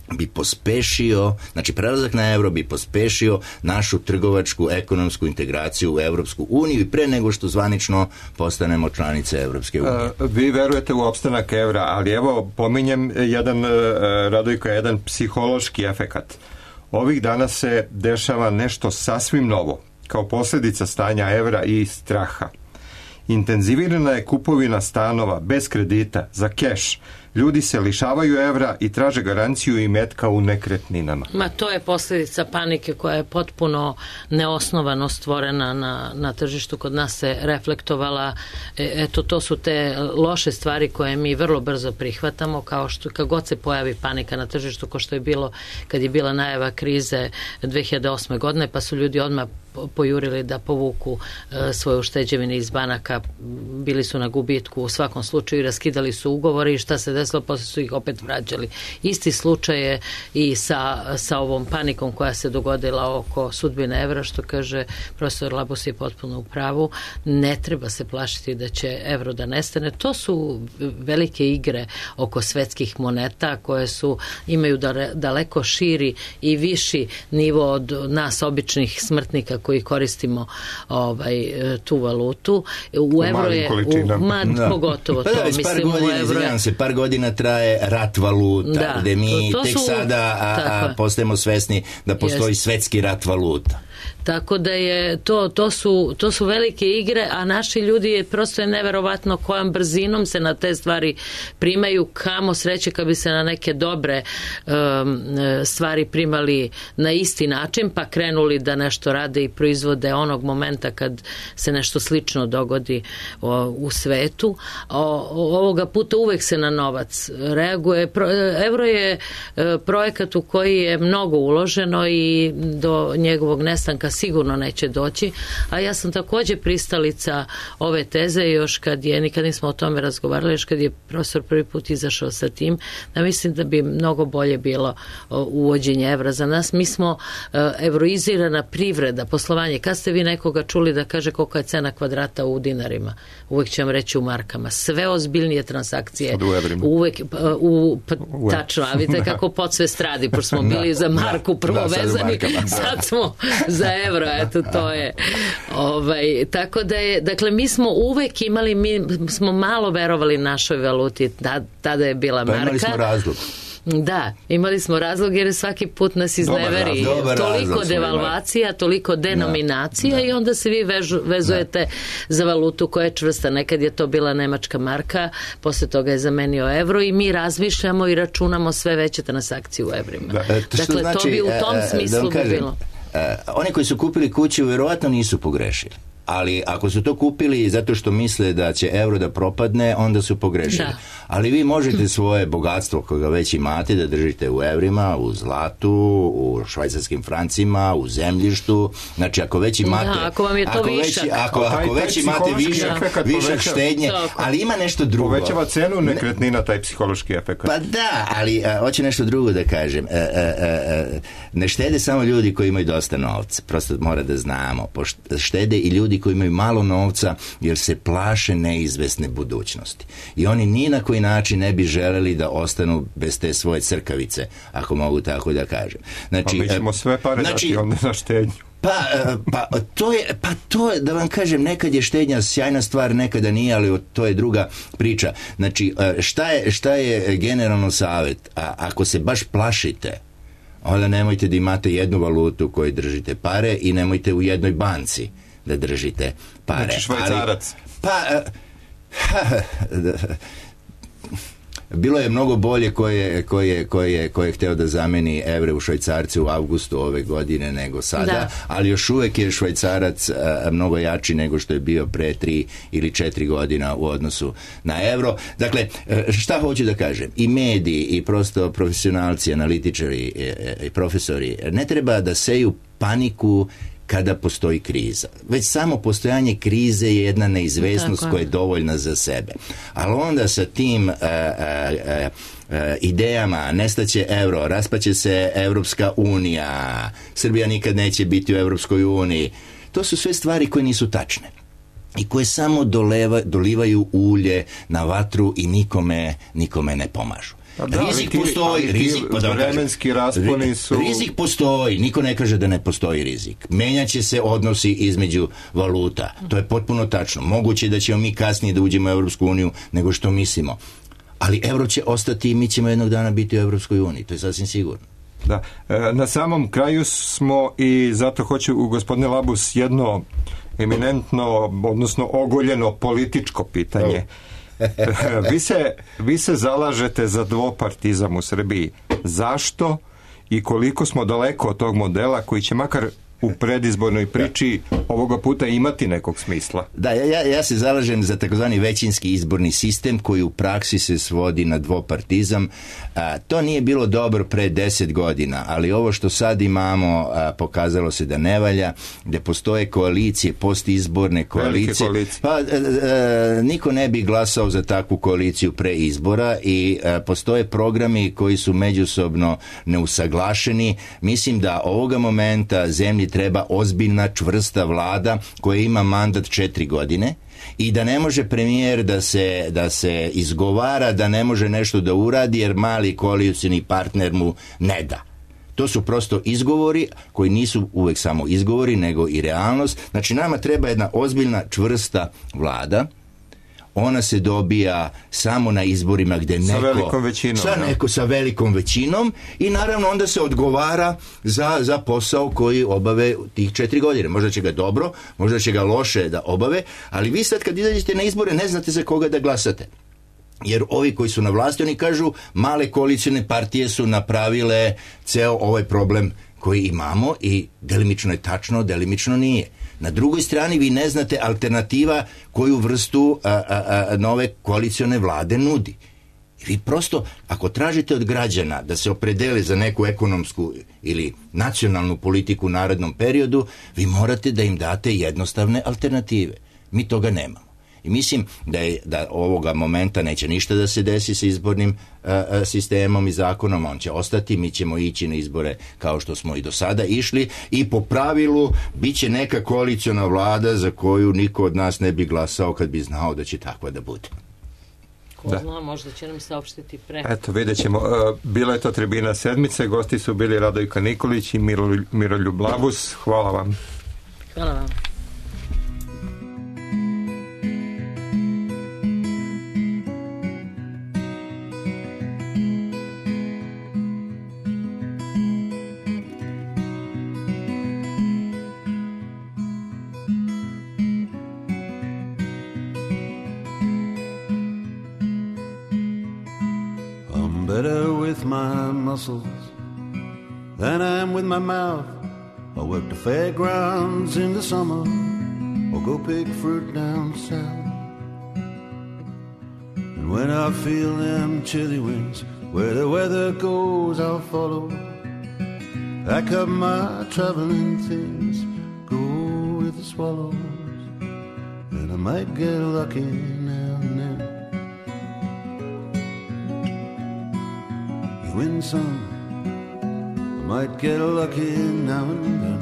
bi pospešio, znači prelazak na euro bi pospešio našu trgovačku, ekonomsku integraciju u Evropsku uniju i pre nego što zvanično postanemo članice Evropske unije. Uh, vi verujete u opstanak evra, ali evo pominjem jedan, uh, Radojko, jedan psihološki efekat. Ovih dana se dešava nešto sasvim novo, kao posljedica stanja evra i straha. Intenzivirana je kupovina stanova bez kredita, za keš. Ljudi se lišavaju evra i traže garanciju imetka u nekretninama. Ma to je posljedica panike koja je potpuno neosnovano stvorena na, na tržištu. Kod nas se reflektovala, e, eto to su te loše stvari koje mi vrlo brzo prihvatamo, kao što kad god se pojavi panika na tržištu, kao što je bilo kad je bila najava krize dve hiljade osme godine, pa su ljudi odmah pojurili da povuku e, svoje ušteđevine iz banaka, bili su na gubitku u svakom slučaju i raskidali su ugovore i šta se desilo, posle su ih opet vraćali. Isti slučaj je i sa, sa ovom panikom koja se dogodila oko sudbine evra, što kaže profesor Labus je potpuno u pravu. Ne treba se plašiti da će evro da nestane. To su velike igre oko svetskih moneta koje su, imaju daleko širi i viši nivo od nas običnih smrtnika koji koristimo ovaj, tu valutu. U evro je u, ma, da. Pogotovo to. Pa da, mislim, par godina, izvinjam se, par godina traje rat valuta, da, gde mi to, to tek su, sada a, a, postajemo svesni da postoji jest. Svetski rat valuta. Tako da je to, to, su, to su velike igre, a naši ljudi je prosto je neverovatno kojom brzinom se na te stvari primaju, kamo sreće kad bi se na neke dobre um, stvari primali na isti način, pa krenuli da nešto rade i proizvode onog momenta kad se nešto slično dogodi o, u svetu. O, ovoga puta uvek se na novac reaguje. Pro, evro je e, projekat u koji je mnogo uloženo i do njegovog nestanka sigurno neće doći, a ja sam također pristalica ove teze još kad je, nikad nismo o tome razgovarali, još kad je profesor prvi put izašao sa tim, da mislim da bi mnogo bolje bilo uvođenje evra za nas. Mi smo evroizirana privreda, poslovanje. Kad ste vi nekoga čuli da kaže koliko je cena kvadrata u dinarima? Uvek će vam reći u markama. Sve ozbiljnije transakcije uvek u, pa, tačno, a vidite kako pod sve stradi, pošto smo bili za marku prvo vezani, sad smo za evro, eto to je ovaj, tako da je, dakle mi smo uvek imali, mi smo malo verovali našoj valuti, da, tada je bila marka. Pa imali smo razlog. Da, imali smo razlog jer svaki put nas izneveri dobar, dobar toliko devalvacija, toliko denominacija da, da. I onda se vi vežu, vezujete da. Za valutu koja je čvrsta. Nekad je to bila nemačka marka, posle toga je zamenio evro i mi razmišljamo i računamo sve veće transakcije u evrima. Da. E, dakle, znači, to bi u tom e, smislu da bi bilo. E, oni koji su kupili kuću vjerovatno nisu pogrešili. Ali ako su to kupili zato što misle da će euro da propadne, onda su pogrešili. Da. Ali vi možete svoje bogatstvo koje ga već imate da držite u evrima, u zlatu, u švajcarskim francima, u zemljištu. Znači ako već imate... Da, ako vam je to ako višak. Već, ako, ako već imate višak, višak štednje, ali ima nešto drugo. Povećava cenu nekretnina taj psihološki efekt. Pa da, ali a, hoće nešto drugo da kažem. A, a, a, ne štede samo ljudi koji imaju dosta novca. Prosto mora da znamo. Štede i ljudi koji imaju malo novca jer se plaše neizvesne budućnosti. I oni ni na koji način ne bi želeli da ostanu bez te svoje crkavice, ako mogu tako da kažem. Znači, pa mi ćemo sve pare znači, dati onda na štednju. Pa, pa, to je, pa to je, da vam kažem, nekad je štednja sjajna stvar, nekada nije, ali to je druga priča. Znači, šta je, šta je generalno savjet? A, ako se baš plašite, onda nemojte da imate jednu valutu u kojoj držite pare i nemojte u jednoj banci da držite pare. Znači švajcarac. Ali, pa, ha, bilo je mnogo bolje koje, koje, koje, koje je hteo da zameni evre u švajcarce u avgustu ove godine nego sada, da. Ali još uvek je švajcarac a, mnogo jači nego što je bio pre tri ili četiri godina u odnosu na evro. Dakle, šta hoću da kažem? I mediji, i prosto profesionalci, analitičari i, i profesori ne treba da seju paniku kada postoji kriza. Već samo postojanje krize je jedna neizvesnost koja je dovoljna za sebe. Ali onda sa tim a, a, a, idejama nestaće euro, raspaće se Evropska unija, Srbija nikad neće biti u Evropskoj uniji. To su sve stvari koje nisu tačne. i koje samo doleva, dolivaju ulje na vatru i nikome, nikome ne pomažu. Da, rizik ti, postoji, rizik, pa da vremenski rasponi su... Rizik postoji, niko ne kaže da ne postoji rizik. Menjaće se odnosi između valuta, to je potpuno tačno. Moguće da ćemo mi kasnije da uđemo u Evropsku uniju nego što mislimo. Ali evro će ostati i mi ćemo jednog dana biti u Evropskoj uniji, to je sasvim sigurno. Da. Na samom kraju smo i zato hoću u gospodine Labus jedno eminentno, odnosno ogoljeno političko pitanje. vi, se, vi se zalažete za dvopartizam u Srbiji. Zašto i koliko smo daleko od tog modela koji će makar u predizbornoj priči ovoga puta imati nekog smisla? Da, ja, ja se zalažem za takozvani većinski izborni sistem koji u praksi se svodi na dvopartizam. A, to nije bilo dobro pre deset godina, ali ovo što sad imamo a, pokazalo se da ne valja, gde postoje koalicije, postizborne koalicije. koalicije. Pa a, a, niko ne bi glasao za takvu koaliciju pre izbora i a, postoje programi koji su međusobno neusaglašeni. Mislim da ovoga momenta zemlji treba ozbiljna, čvrsta vlada koja ima mandat četiri godine i da ne može premijer da se, da se izgovara da ne može nešto da uradi jer mali koalicioni partner mu ne da. To su prosto izgovori koji nisu uvek samo izgovori nego i realnost. Znači nama treba jedna ozbiljna, čvrsta vlada. Ona se dobija samo na izborima gde neko... Sa velikom većinom. Sa, neko, sa velikom većinom i naravno onda se odgovara za, za posao koji obave tih četiri godine. Možda će ga dobro, možda će ga loše da obave, ali vi sad kad izađete na izbore ne znate za koga da glasate. Jer ovi koji su na vlasti, oni kažu male koalicione partije su napravile ceo ovaj problem koji imamo i delimično je tačno, delimično nije. Na drugoj strani vi ne znate alternativa koju vrstu a, a, a, nove koalicione vlade nudi. I vi prosto, ako tražite od građana da se opredele za neku ekonomsku ili nacionalnu politiku u narednom periodu, vi morate da im date jednostavne alternative. Mi toga nemamo. I mislim da, je, da ovoga momenta neće ništa da se desi sa izbornim a, a, sistemom i zakonom, on će ostati, mi ćemo ići na izbore kao što smo i do sada išli i po pravilu bit će neka koaliciona vlada za koju niko od nas ne bi glasao kad bi znao da će takva da bude. Ko da. Zna, možda će nam saopštiti pre. Eto, vidjet ćemo. Bila je to Tribina sedmice, gosti su bili Radojka Nikolić i Miroljub Labus. Hvala vam. Hvala vam. Better with my muscles than I am with my mouth. I work the fairgrounds in the summer or go pick fruit down south. And when I feel them chilly winds, where the weather goes I'll follow. Pack up my traveling things, go with the swallows, and I might get lucky now and then. You win some, I might get lucky now and then.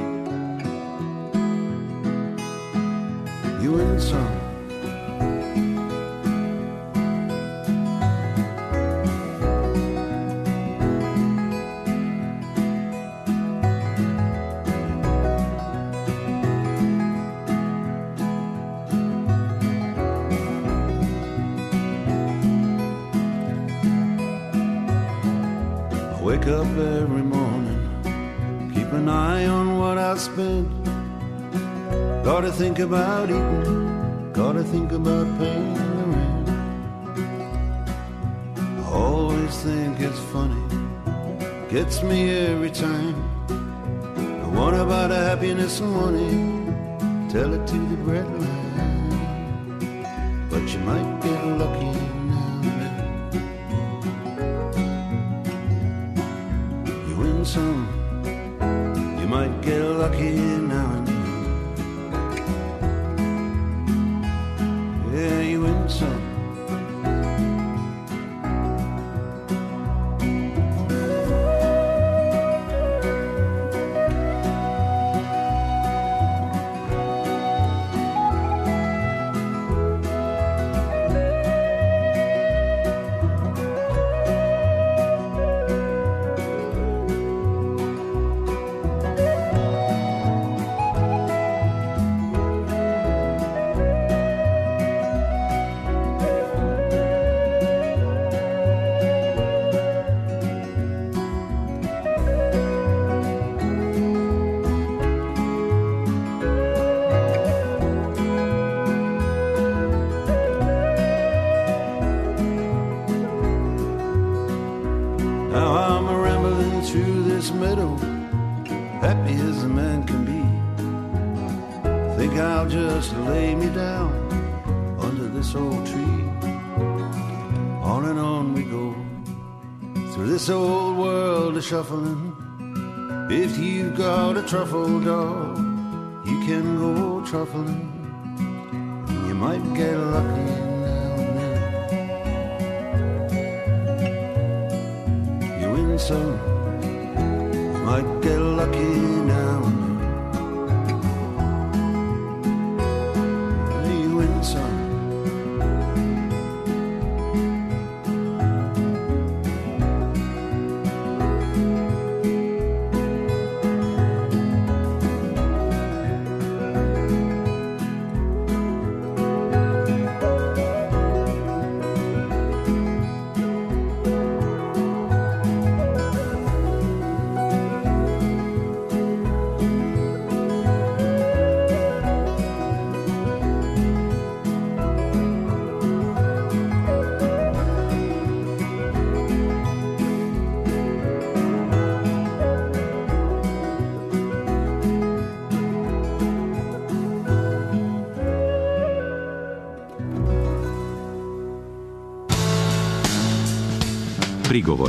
You win some. Wake up every morning, keep an eye on what I spend. Gotta think about eating, gotta think about paying the rent. I always think it's funny, gets me every time. I want about a happiness and money, tell it to the breadline. But you might get lucky. Some, you might get lucky now and then. Yeah, you win some. through this meadow, happy as a man can be. Think I'll just lay me down under this old tree. On and on we go through this old world a shuffling. If you've got a truffle dog, you can go truffling. You might get lucky now and then. You win some, you might get lucky now and then. You win some. Prigovor.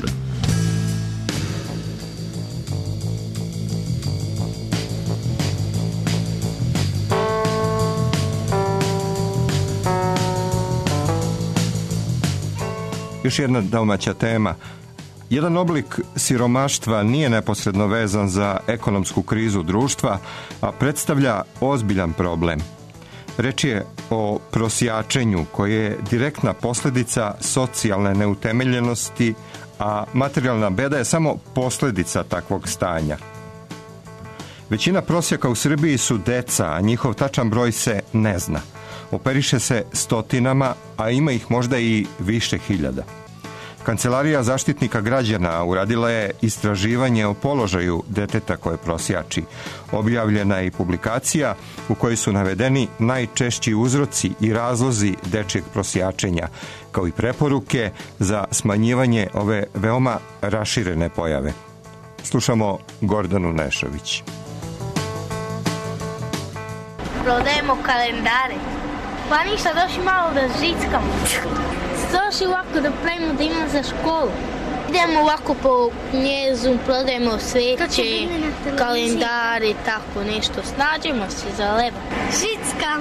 Još jedna domaća tema. Jedan oblik siromaštva nije neposredno vezan za ekonomsku krizu društva, a predstavlja ozbiljan problem. Reč je o prosjačenju koje je direktna posljedica socijalne neutemeljenosti, a materijalna beda je samo posljedica takvog stanja. Većina prosjaka u Srbiji su deca, a njihov tačan broj se ne zna. Operiše se stotinama, a ima ih možda i više hiljada. Kancelarija zaštitnika građana uradila je istraživanje o položaju deteta koje prosjači. Objavljena je i publikacija u kojoj su navedeni najčešći uzroci i razlozi dečjeg prosjačenja, kao i preporuke za smanjivanje ove veoma raširene pojave. Slušamo Gordanu Nešović. Prodajemo kalendare. Pa ništa, došli malo da žickamo. Došli ovako da pravimo da imam za školu. Idemo ovako po knjezu, prodajemo sveće, kalendare, tako nešto. Snađemo se za leba. Žickam.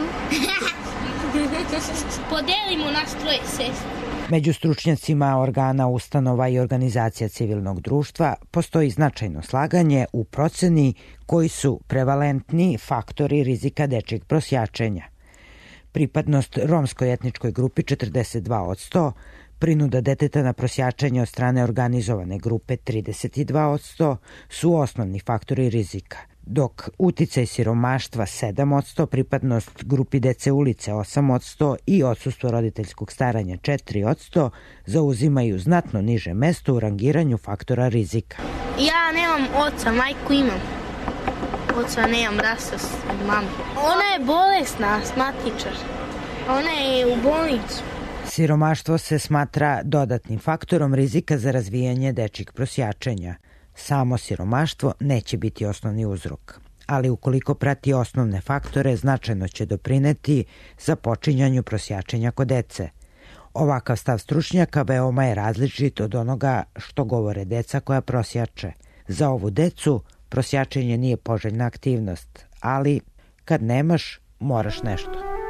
Podelimo nas troje sestri. Među stručnjacima organa, ustanova i organizacija civilnog društva postoji značajno slaganje u proceni koji su prevalentni faktori rizika dečjeg prosjačenja. Pripadnost romskoj etničkoj grupi četrdeset dva posto, prinuda deteta na prosjačenje od strane organizovane grupe trideset dva posto su osnovni faktori rizika, dok uticaj siromaštva sedam posto, pripadnost grupi dece ulice osam posto i odsustvo roditeljskog staranja četiri posto zauzimaju znatno niže mesto u rangiranju faktora rizika. Ja nemam oca, majku imam. Oca nemam, rastao od mame. Ona je bolesna, asmatičar. Ona je u bolnicu. Siromaštvo se smatra dodatnim faktorom rizika za razvijanje dečjeg prosjačenja. Samo siromaštvo neće biti osnovni uzrok, ali ukoliko prati osnovne faktore, značajno će doprineti za počinjanju prosjačenja kod dece. Ovakav stav stručnjaka veoma je različit od onoga što govore deca koja prosjače. Za ovu decu prosjačenje nije poželjna aktivnost, ali kad nemaš, moraš nešto.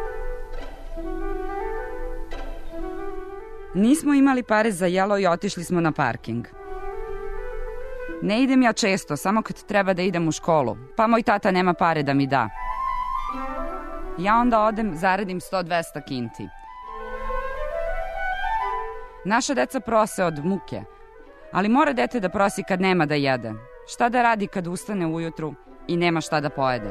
Nismo imali pare za jelo i otišli smo na parking. Ne idem ja često, samo kad treba da idem u školu, pa moj tata nema pare da mi da. Ja onda odem, zaradim sto dvesta kinti. Naša deca prose od muke, ali mora dete da prosi kad nema da jede. Šta da radi kad ustane ujutru i nema šta da pojede?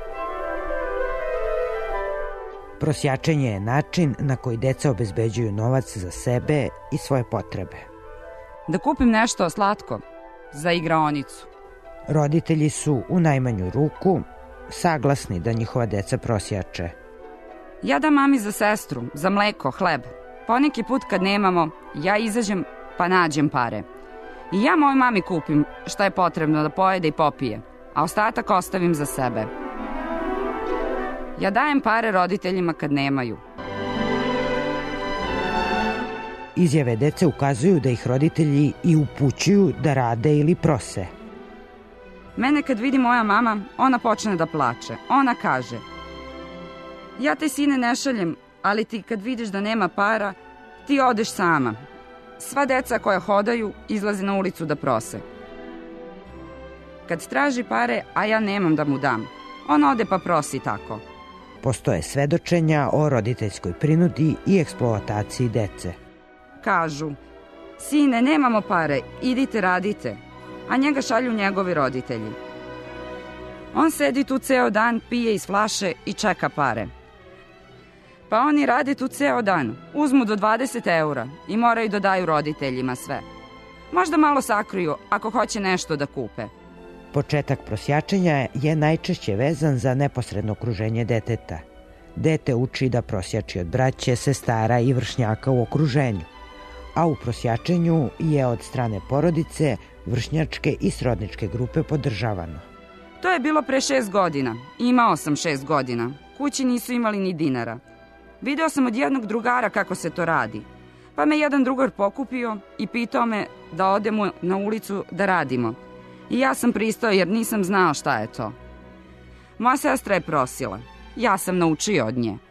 Prosjačenje je način na koji deca obezbeđuju novac za sebe i svoje potrebe. Da kupim nešto slatko za igraonicu. Roditelji su u najmanju ruku saglasni da njihova deca prosjače. Ja dam mami za sestru, za mleko, hleb. Poneki put kad nemamo, ja izađem pa nađem pare. I ja mojoj mami kupim šta je potrebno da pojede i popije, a ostatak ostavim za sebe. Ja dajem pare roditeljima kad nemaju. Izjave dece ukazuju da ih roditelji i upućuju da rade ili prose. Mene kad vidi moja mama, ona počne da plače. Ona kaže: ja te, sine, ne šaljem, ali ti kad vidiš da nema para, ti odeš sama. Sva deca koja hodaju izlaze na ulicu da prose. Kad traži pare, a ja nemam da mu dam, on ode pa prosi tako. Postoje svedočenja o roditeljskoj prinudi i eksploataciji dece. Kažu: sine, nemamo pare, idite radite, a njega šalju njegovi roditelji. On sedi tu ceo dan, pije iz flaše i čeka pare. Pa oni rade tu ceo dan, uzmu do dvadeset eura i moraju da daju roditeljima sve. Možda malo sakriju ako hoće nešto da kupe. Početak prosjačenja je najčešće vezan za neposredno okruženje deteta. Dete uči da prosjači od braće, sestara i vršnjaka u okruženju, a u prosjačenju je od strane porodice, vršnjačke i srodničke grupe podržavano. To je bilo pre šest godina. Imao sam šest godina. Kući nisu imali ni dinara. Video sam od jednog drugara kako se to radi. Pa me jedan drugar pokupio i pitao me da odemo na ulicu da radimo. I ja sam pristao jer nisam znao šta je to. Moja sestra je prosila. Ja sam naučio od nje.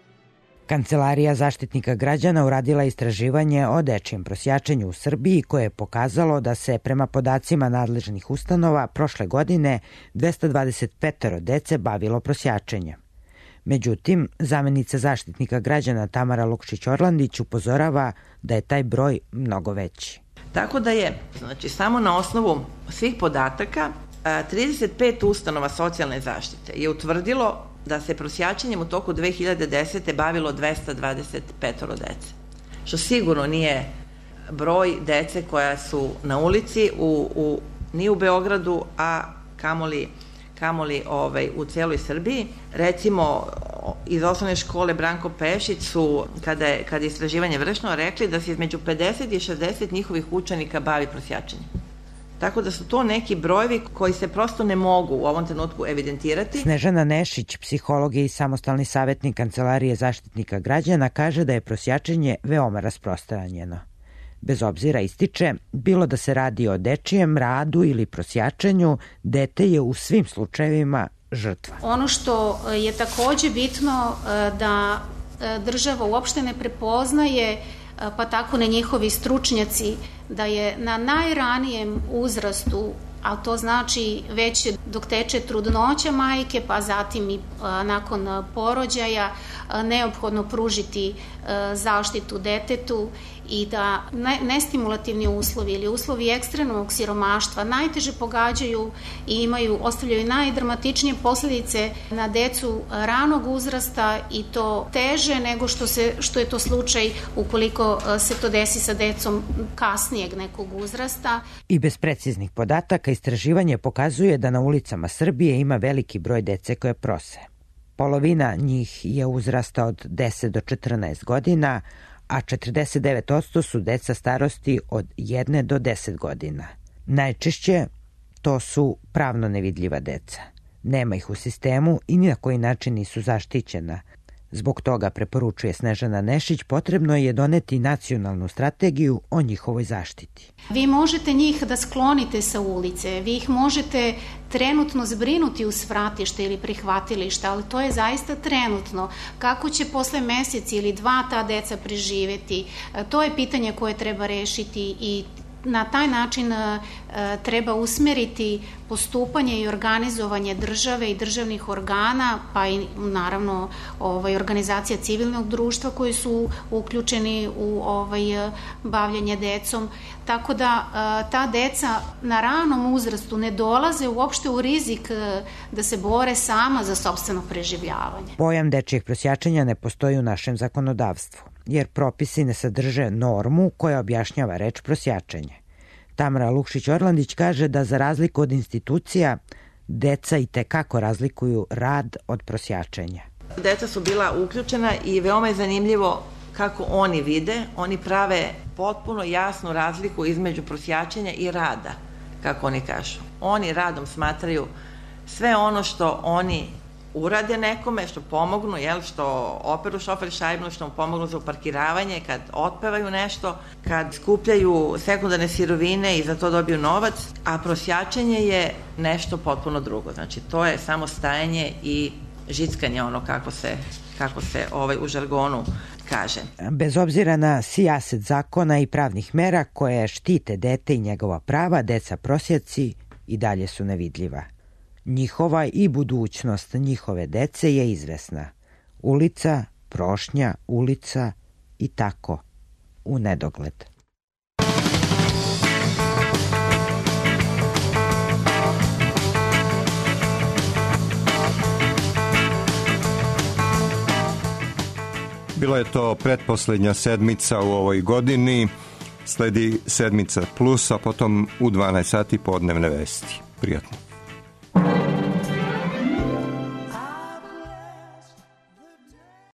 Kancelarija Zaštitnika građana uradila istraživanje o dečijem prosjačenju u Srbiji koje je pokazalo da se prema podacima nadležnih ustanova prošle godine dvesta dvadeset pet dece bavilo prosjačenjem. Međutim, zamenica Zaštitnika građana Tamara Lukšić-Orlandić upozorava da je taj broj mnogo veći. Tako da je, znači, samo na osnovu svih podataka trideset pet ustanova socijalne zaštite je utvrdilo da se prosjačenjem u toku dve hiljade desete bavilo dvesta dvadeset pet dece. Što sigurno nije broj dece koja su na ulici u, u, ni u Beogradu, a kamoli, kamoli ovaj, u cijeloj Srbiji. Recimo, iz osnovne škole Branko Pešić su, kada je, kada je istraživanje vršno, rekli da se između pedeset i šezdeset njihovih učenika bavi prosjačenjem. Tako da su to neki brojevi koji se prosto ne mogu u ovom trenutku evidentirati. Snežana Nešić, psiholog i samostalni savjetnik Kancelarije Zaštitnika građana, kaže da je prosjačenje veoma rasprostranjeno. Bez obzira, ističe, bilo da se radi o dečijem radu ili prosjačenju, dete je u svim slučajevima žrtva. Ono što je takođe bitno da država uopšte ne prepoznaje, pa tako ne njihovi stručnjaci, da je na najranijem uzrastu, a to znači već dok teče trudnoća majke, pa zatim i nakon porođaja, neophodno pružiti zaštitu detetu i da nestimulativni uslovi ili uslovi ekstremnog siromaštva najteže pogađaju i imaju, ostavljaju najdramatičnije posledice na decu ranog uzrasta i to teže nego što, se, što je to slučaj ukoliko se to desi sa decom kasnijeg nekog uzrasta. I bez preciznih podataka istraživanje pokazuje da na ulicama Srbije ima veliki broj dece koje prose. Polovina njih je uzrasta od deset do četrnaest godina, a četrdeset devet posto su deca starosti od jedne do deset godina. Najčešće to su pravno nevidljiva deca. Nema ih u sistemu i ni na koji način nisu zaštićena. Zbog toga, preporučuje Snežana Nešić, potrebno je doneti nacionalnu strategiju o njihovoj zaštiti. Vi možete njih da sklonite sa ulice, vi ih možete trenutno zbrinuti u svratište ili prihvatilišta, ali to je zaista trenutno. Kako će posle meseci ili dva ta deca preživeti, to je pitanje koje treba rešiti i na taj način e, treba usmeriti postupanje i organizovanje države i državnih organa, pa i naravno ovaj, organizacija civilnog društva koji su uključeni u ovaj, bavljanje decom. Tako da e, ta deca na ranom uzrastu ne dolaze uopšte u rizik e, da se bore sama za sopstveno preživljavanje. Pojam dečijeg prosjačenja ne postoji u našem zakonodavstvu, jer propisi ne sadrže normu koja objašnjava reč prosjačenje. Tamara Lukšić-Orlandić kaže da za razliku od institucija, deca i tekako razlikuju rad od prosjačenja. Deca su bila uključena i veoma je zanimljivo kako oni vide, oni prave potpuno jasnu razliku između prosjačenja i rada, kako oni kažu. Oni radom smatraju sve ono što oni urade nekome, što pomognu, jel, što operu šofer šajbnu, što mu pomognu za uparkiravanje, kad otpevaju nešto, kad skupljaju sekundarne sirovine i za to dobiju novac, a prosjačenje je nešto potpuno drugo. Znači, to je samo stajanje i žickanje, ono kako se, kako se ovaj, u žargonu kaže. Bez obzira na sijaset zakona i pravnih mera koje štite dete i njegova prava, deca prosjaci i dalje su nevidljiva. Njihova i budućnost njihove dece je izvesna. Ulica, prošnja, ulica i tako u nedogled. Bila je to pretposlednja sedmica u ovoj godini. Sledi sedmica plus, a potom u dvanaest sati podnevne vesti. Prijatno.